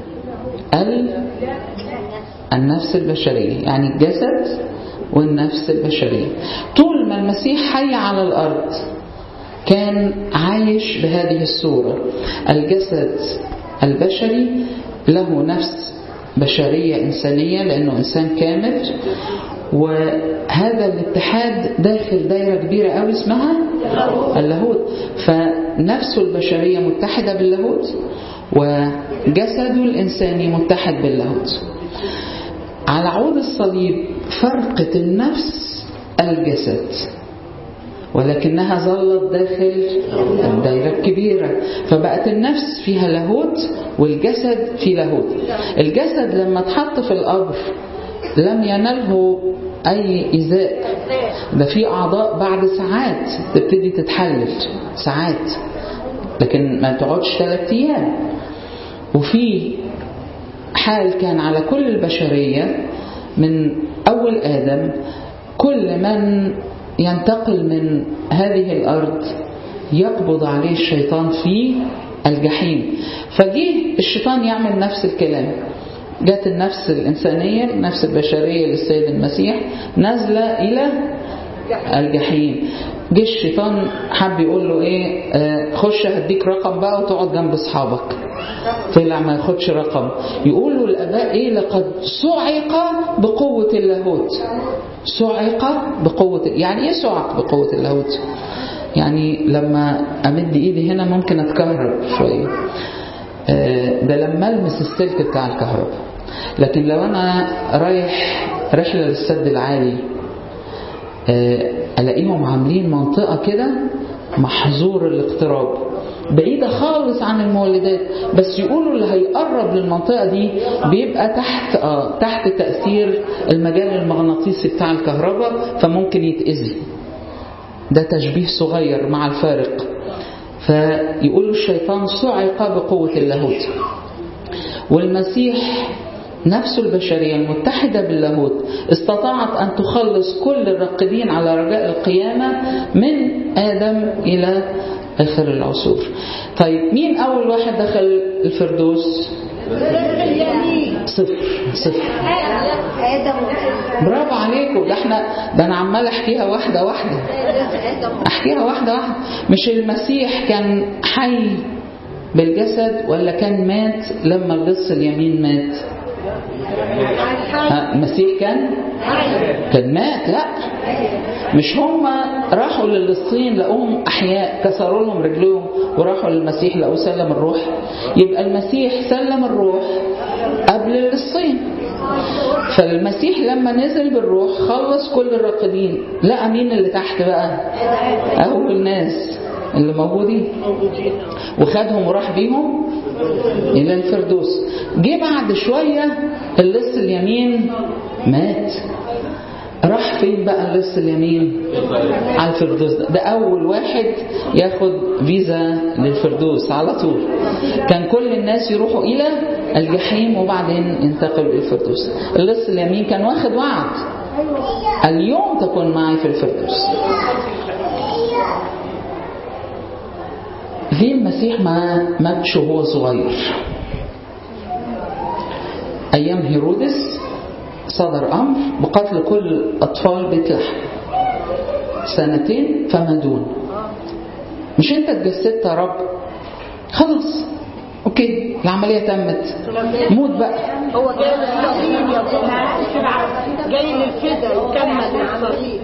النفس البشرية، يعني الجسد والنفس البشرية. طول ما المسيح حي على الأرض كان عايش بهذه الصورة. الجسد البشري له نفس بشرية إنسانية لأنه إنسان كامل، وهذا الاتحاد داخل دائرة كبيرة قوي اسمها اللاهوت. فنفسه البشرية متحدة باللاهوت، وجسده الإنساني متحد باللاهوت. على عود الصليب فرقت النفس الجسد، ولكنها ظلت داخل الدائرة الكبيرة، فبقت النفس فيها لاهوت والجسد في لاهوت. الجسد لما اتحط في القبر لم ينله أي إيذاء، ده في أعضاء بعد ساعات تبتدي تتحلل، ساعات، لكن ما تقعدش 3 أيام. وفي حال كان على كل البشرية من أول آدم، كل من ينتقل من هذه الأرض يقبض عليه الشيطان في الجحيم. فجيه الشيطان يعمل نفس الكلام. جات النفس الإنسانية، النفس البشرية للسيد المسيح نازلة إلى الجحيم. جه الشيطان حب يقول له إيه، خش هديك رقم بقى وتقعد جنب أصحابك. طلع ما ياخدش رقم. يقولوا الآباء إيه، لقد صعق بقوة اللاهوت. صعق بقوة، يعني إيه صعق بقوة اللاهوت؟ يعني لما أمد إيدي هنا ممكن أتكهرب شوية، ده لما ألمس السلك بتاع الكهرباء. لكن لو أنا رايح رحلة للسد العالي ألاقيهم عاملين منطقة كده محظور الاقتراب، بعيدة خالص عن المولدات، بس يقولوا اللي هيقرب للمنطقة دي بيبقى تحت تأثير المجال المغناطيسي بتاع الكهرباء، فممكن يتأذي. ده تشبيه صغير مع الفارق. فيقولوا الشيطان صعق بقوة اللاهوت، والمسيح نفسه البشرية المتحدة باللاهوت استطاعت أن تخلص كل الراقدين على رجاء القيامة من آدم إلى آخر العصور. طيب مين أول واحد دخل الفردوس؟ 0. برافو عليكم. ده أنا عمال أحكيها واحدة واحدة. مش المسيح كان حي بالجسد ولا كان مات لما اللص اليمين مات؟ المسيح كان مات. لا، مش هم راحوا للصين لقوهم أحياء كسروا لهم رجلهم وراحوا للمسيح لقوه سلم الروح. يبقى المسيح سلم الروح قبل الصين. فالمسيح لما نزل بالروح خلص كل الراقدين. لقى مين اللي تحت بقى؟ أول ناس اللي موجودين، وخدهم وراح بيهم إلى الفردوس. جه بعد شوية اللص اليمين مات. راح فين بقى اللص اليمين؟ على الفردوس. ده أول واحد ياخد فيزا للفردوس على طول. كان كل الناس يروحوا إلى الجحيم وبعدين ينتقلوا إلى الفردوس. اللص اليمين كان واخد وعد، اليوم تكون معي في الفردوس. ليه المسيح ما ماتش وهو صغير؟ أيام هيرودس صدر أمر بقتل كل أطفال بيت لحم 2 فما دون. مش أنت اتجسدت يا رب، خلاص أوكي العملية تمت، موت بقى. هو جاي للصليب يا جماعة، جاي للفدا يكمل الصليب.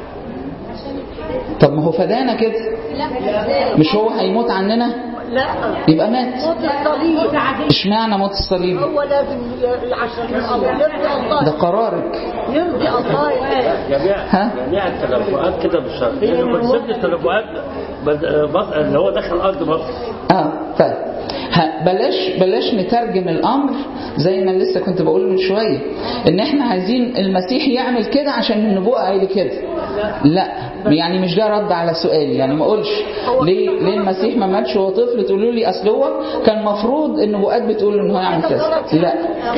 طب ما هو فدانا كده، مش هو هيموت عننا؟ لا، يبقى مات. موت الصليب. اشمعنى موت الصليب؟ هو لازم عشان يرضي الله. ده قرارك. يرضي الله. جميع التنبؤات كده بالشرقية بنسبة التنبؤات اللي هو داخل الأرض مصر. طيب بلاش نترجم الأمر زي ما لسه كنت بقول من شوية إن إحنا عايزين المسيح يعمل كده عشان النبوءة قايله كده. لا، يعني مش ده رد على سؤالي. يعني ما أقولش ليه المسيح ما ماتش وهو طفل تقولوا لي أصل هو كان مفروض النبوءات بتقول إن هو يعمل كذا. لا،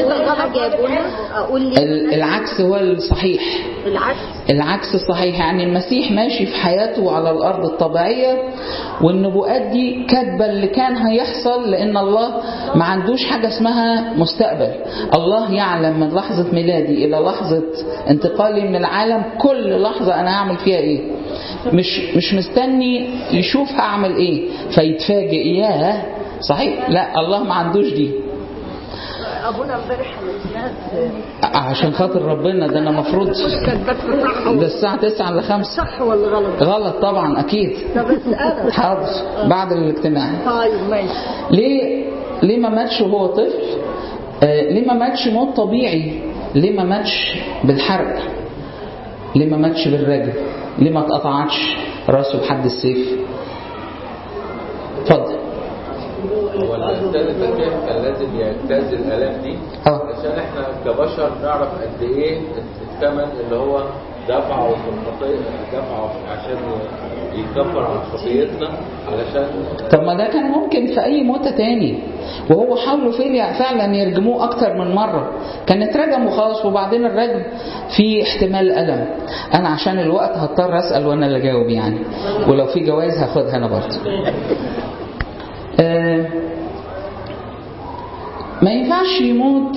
العكس هو الصحيح. العكس الصحيح. يعني المسيح ماشي في حياته على الأرض الطبيعية، والنبوءات دي كاتبة اللي كان هيحصل، لأن الله ما عندوش حاجة اسمها مستقبل. الله يعلم من لحظة ميلادي إلى لحظة انتقالي من العالم كل لحظة أنا هعمل فيها إيه. مش مستني يشوف هعمل ايه فيتفاجئ ياه صحيح. لا الله ما عندوش دي. ابونا امبارح الناس عشان خاطر ربنا ده انا مفروض ده الساعة 9 ل 5. صح ولا غلط؟ غلط طبعا اكيد. طب اسأله. حاضر بعد الاجتماع. طيب ماشي. ليه ما ماتش وهو طفل؟ ليه ما ماتش موت طبيعي؟ ليه ما ماتش بالحرق؟ ليه ما ماتش بالرجم؟ ليه ما اتقطعتش راسه بحد السيف؟ اتفضل. هو الإنسان الفقير كان لازم يجتاز الآلام دي عشان احنا كبشر نعرف قد ايه الثمن اللي هو دفعه في الخطيئة، دفعه عشان يكفر عن خطيئتنا علشان. طب ما ده كان ممكن في أي موتة تاني، وهو حاولوا فعلا يرجموه أكتر من مرة، كان اترجم وخلاص. وبعدين الرجم فيه احتمال ألم. أنا عشان الوقت هضطر أسأل وأنا اللي جاوب يعني، ولو في جوائز هاخدها أنا برضه. ما ينفعش يموت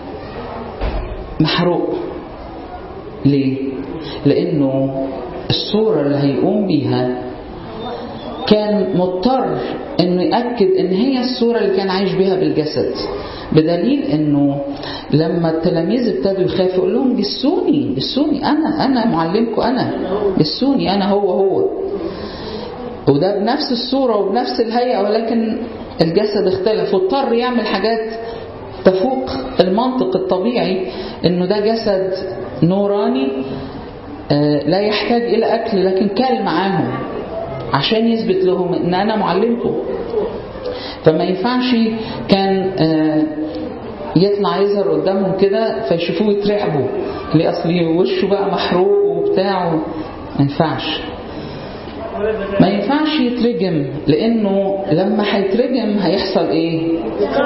محروق. ليه؟ لأنه الصورة اللي هيقوم بيها كان مضطر انه يأكد ان هي الصورة اللي كان عايش بيها بالجسد، بدليل انه لما التلاميذ ابتدوا يخافوا يقول لهم جسوني انا معلمكم، انا جسوني، انا هو وده بنفس الصورة وبنفس الهيئة، ولكن الجسد اختلف واضطر يعمل حاجات تفوق المنطق الطبيعي، انه ده جسد نوراني لا يحتاج الى اكل، لكن كل معاهم عشان يثبت لهم ان انا معلمكم. فما ينفعش كان يطلع يظهر قدامهم كده فيشوفوه يترعبوا، ليه؟ اصلي وشه بقى محروق وبتاع، ما ينفعش. ما ينفعش يترجم، لانه لما هيترجم هيحصل ايه؟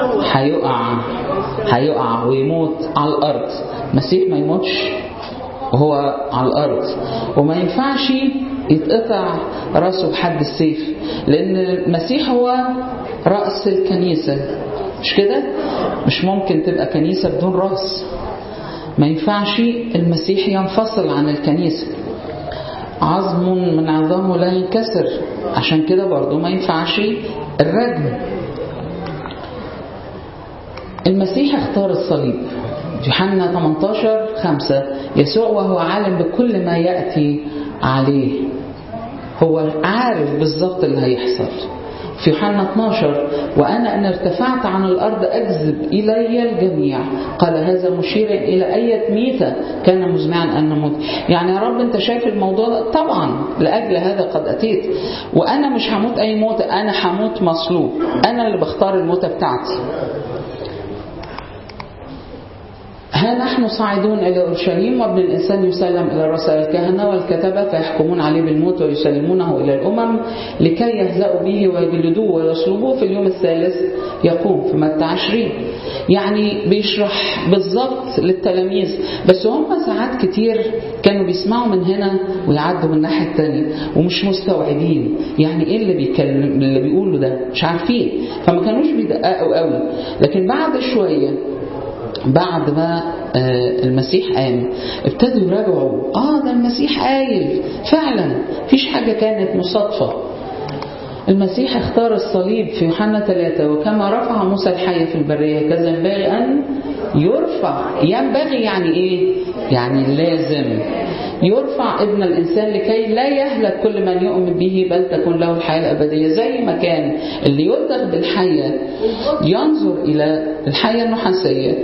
هيقع ويموت على الارض. المسيح ما يموتش وهو على الارض، وما ينفعش يتقطع راسه بحد السيف، لان المسيح هو رأس الكنيسة، مش كده؟ مش ممكن تبقى كنيسة بدون رأس. ما ينفعش المسيح ينفصل عن الكنيسة، عظم من عظامه لا ينكسر، عشان كده برضو ما ينفعش الرجم. المسيح اختار الصليب. يوحنا 18:5 يسوع وهو عالم بكل ما يأتي عليه، هو عارف بالظبط اللي هيحصل. في يوحنا 12 وأنا إن ارتفعت عن الأرض أجذب إلي الجميع، قال هذا مشيرا إلى أية ميتة كان مزمعا أن نموت. يعني يا رب أنت شايف الموضوع ده؟ طبعا لأجل هذا قد أتيت، وأنا مش هموت أي موت، أنا هموت مصلوب، أنا اللي بختار الموتة بتاعتي. ها نحن صاعدون إلى أورشليم وابن الإنسان يسلم إلى رؤساء الكهنة والكتبة فيحكمون عليه بالموت ويسلمونه إلى الأمم لكي يهزأوا به ويجلدوه ويصلبوه في اليوم الثالث يقوم. في متى 20 يعني بيشرح بالضبط للتلاميذ، بس هم ساعات كتير كانوا بيسمعوا من هنا ويعدوا من الناحية التانية ومش مستوعبين يعني إيه اللي بيقولوا ده، مش عارفين، فما كانوش بيدققوا قوي. لكن بعد شوية بعد ما المسيح قام ابتدوا يراجعوا، ده المسيح قايل فعلا، فيش حاجة كانت مصادفة. المسيح اختار الصليب في يوحنا 3 وكما رفع موسى الحية في البرية كذا ينبغي أن يرفع. ينبغي يعني إيه؟ يعني لازم يرفع ابن الإنسان لكي لا يهلك كل من يؤمن به بل تكون له الحياة الأبدية. زي ما كان اللي يلدغ بالحية ينظر إلى الحية النحاسية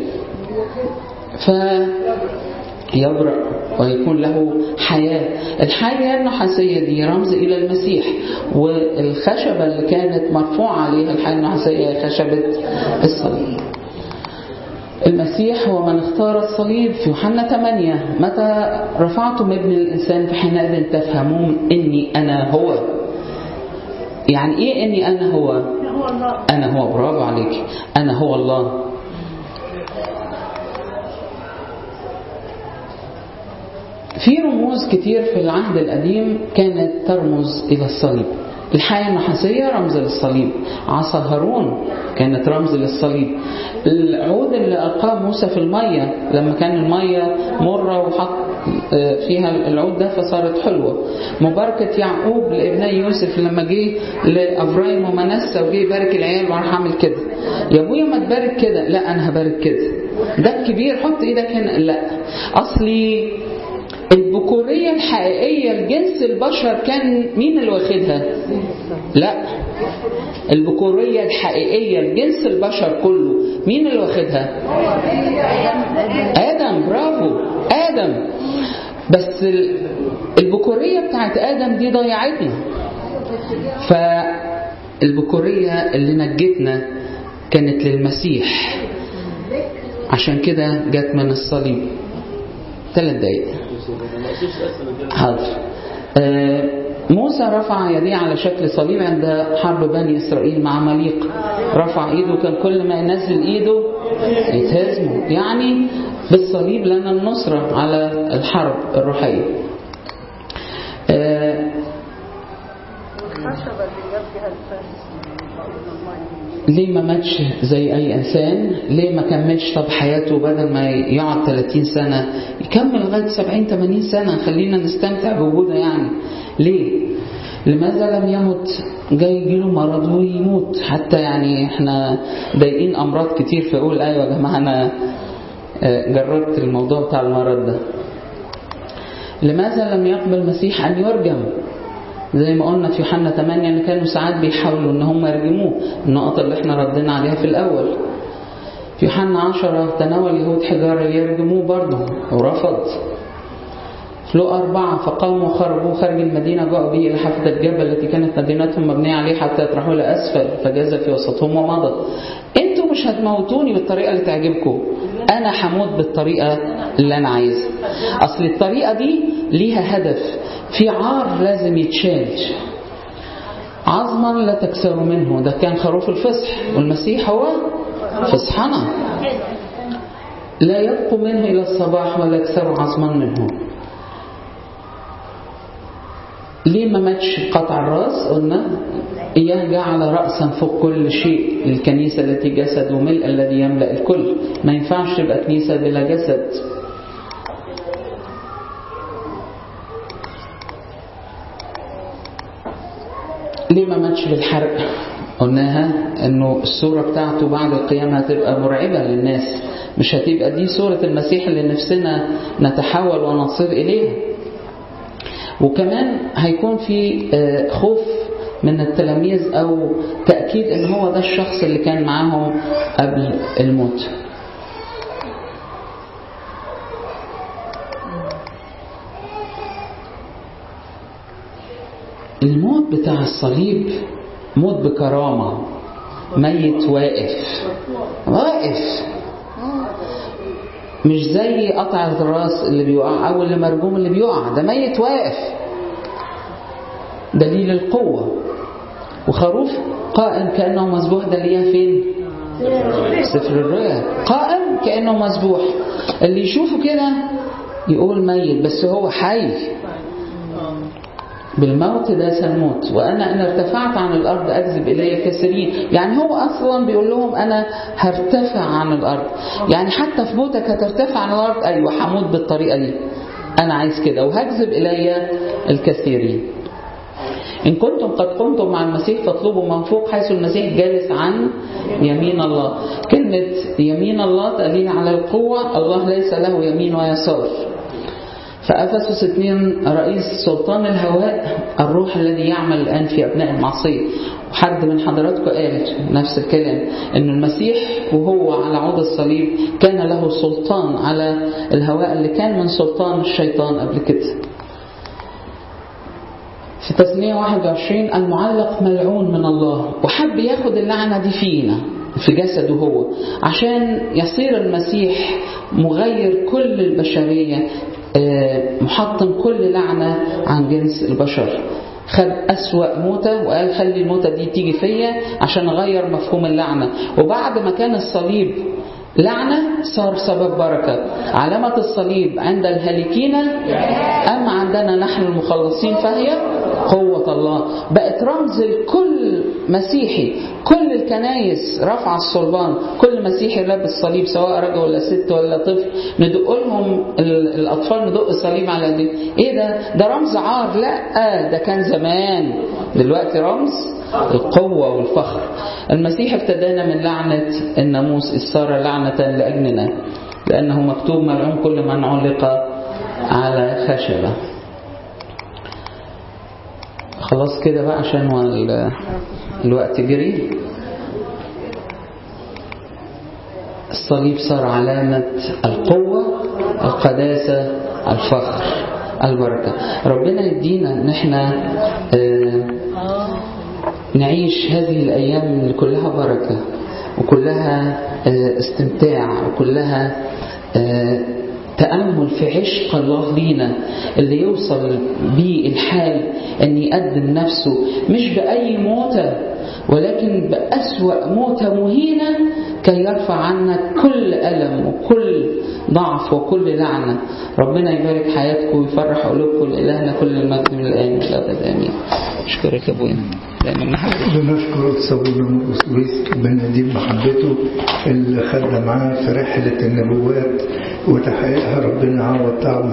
فيبرأ ويكون له حياة. الحياة النحاسية دي رمز إلى المسيح، والخشبة اللي كانت مرفوعة عليها الحياة النحاسية خشبة الصليب. المسيح هو من اختار الصليب. في يوحنا 8 متى رفعتم ابن الإنسان فحينئذ تفهمون إني أنا هو. يعني إيه إني أنا هو؟ أنا هو، برافو عليك، أنا هو الله. في رموز كتير في العهد القديم كانت ترمز إلى الصليب. الحية النحاسية رمز للصليب، عصا هارون كانت رمز للصليب. العود اللي ألقاه موسى في المية لما كان المية مرة وحط فيها العود ده فصارت حلوة. مباركة يعقوب لابني يوسف لما جه لأفرايم ومنسى وجه يبارك العيال وراح عامل كده، يا ابويا ما تبارك كده، لا أنا هبارك كده، ده الكبير حط ايدك هنا، لا أصلي البكورية الحقيقية لجنس البشر كان مين اللي واخدها؟ لا، البكورية الحقيقية لجنس البشر كله مين اللي واخدها؟ آدم. برافو، آدم. بس البكورية بتاعت آدم دي ضيعتنا، فالبكورية اللي نجتنا كانت للمسيح، عشان كده جت من الصليب. 3 دقايق. حاضر. موسى رفع يديه على شكل صليب عند حرب بني إسرائيل مع عماليق، رفع ايده كان كل ما ينزل ايده يتهزموا، يعني بالصليب لنا النصرة على الحرب الروحية. ليه ما ماتش زي أي إنسان؟ ليه ما كملش طب حياته بدل ما يقعد 30 سنة يكمل لغاية 70-80 سنة، خلينا نستمتع بوجوده يعني. ليه؟ لماذا لم يمت؟ جاي يجيله مرض ويموت، حتى يعني احنا ضايقين أمراض كتير، فأقول أيوة يا جماعة أنا جربت الموضوع بتاع المرض ده. لماذا لم يقبل المسيح أن يرجم؟ زي ما قلنا في يوحنا 8 ان كانوا ساعات بيحاولوا ان هم يرجموه، النقطة اللي احنا ردينا عليها في الاول. في يوحنا 10 تناول يهود حجارة يرجموه برضه ورفض. في لقا 4 فقاموا وخرجوه خارج المدينة، جاءوا به الى حافة الجبل التي كانت مدينتهم مبنية عليه حتى يطرحوه لأسفل، فجاز في وسطهم ومضى. انتوا مش هتموتوني بالطريقة اللي تعجبكم، انا هموت بالطريقة اللي انا عايزها. اصل الطريقة دي ليها هدف، في عار لازم يتشال. عظما لا تكسروا منه، ده كان خروف الفصح، والمسيح هو فصحنا. لا يبقوا منه إلى الصباح ولا يكسروا عظما منه. ليه ما ماتش قطع الرأس؟ قلنا إياه جعل رأسا فوق كل شيء للكنيسة التي جسد وملء الذي يملأ الكل. ما ينفعش تبقى كنيسة بلا جسد. ليه ما ماتش بالحرق؟ قلناها انه الصورة بتاعته بعد القيامة هتبقى مرعبة للناس، مش هتبقى دي صورة المسيح اللي نفسنا نتحول ونصير إليها. وكمان هيكون في خوف من التلاميذ أو تأكيد ان هو ده الشخص اللي كان معاهم قبل الموت. الموت بتاع الصليب موت بكرامة، ميت واقف مش زي قطع الراس اللي بيقع أو اللي مرجوم اللي بيقع، ده ميت واقف، دليل القوة. وخروف قائم كأنه مذبوح، ده ليه فين؟ سفر الرؤيا، قائم كأنه مذبوح. اللي يشوفه كده يقول ميت، بس هو حي. بالموت داس الموت، وأنا إن ارتفعت عن الأرض أجذب إلي كثيرين. يعني هو أصلا بيقول لهم أنا هرتفع عن الأرض، يعني حتى في موتك هترتفع عن الأرض. أيوة هموت بالطريقة دي، أنا عايز كده، وهجذب إلي الكثيرين. إن كنتم قد قمتم مع المسيح فاطلبوا من فوق حيث المسيح جالس عن يمين الله. كلمة يمين الله دليل على القوة، الله ليس له يمين ويسار. فأفسس 2 رئيس سلطان الهواء الروح الذي يعمل الآن في أبناء المعصية. وحد من حضراتكم قال نفس الكلام، إن المسيح وهو على عود الصليب كان له سلطان على الهواء اللي كان من سلطان الشيطان قبل كده. في تثنية 21 المعلق ملعون من الله، وحب ياخد اللعنة دي فينا في جسده هو، عشان يصير المسيح مغير كل البشرية، محطم كل لعنة عن جنس البشر. خد أسوأ موتة وقال خلي الموتة دي تيجي فيا عشان أغير مفهوم اللعنة. وبعد ما كان الصليب لعنة صار سبب بركة. علامة الصليب عند الهالكين أم عندنا نحن المخلصين فهي قوة الله. بقت رمز لكل مسيحي. كل الكنايس رفع الصلبان، كل مسيحي لابس صليب سواء رجل ولا ست ولا طفل، ندق لهم الأطفال ندق الصليب على دي. إيه ده رمز عار؟ لا، ده كان زمان، دلوقتي رمز القوة والفخر. المسيح ابتدانا من لعنة الناموس إذ صار لعنة لأجلنا، لأنه مكتوب ملعون كل من علق على خشبة. خلاص كده بقى عشان الوقت جري. الصليب صار علامة القوة، القداسة، الفخر، البركة. ربنا يدينا ان احنا نعيش هذه الأيام اللي كلها بركة وكلها استمتاع وكلها تأمل في عشق الله لينا، اللي يوصل بيه الحال أن يقدم نفسه مش بأي موتة ولكن بأسوأ موتة مهينة كي يرفع عنا كل ألم وكل ضعف وكل لعنة. ربنا يبارك حياتكم ويفرح قلوبكم. لإلهنا كل المجد من الآن والأبد آمين. أشكرك يا أبونا. بنشكر سيدنا الأسويس بنديم محبته اللي خدنا معاه في رحلة النبوات وتحقيقها. ربنا عوض تعبه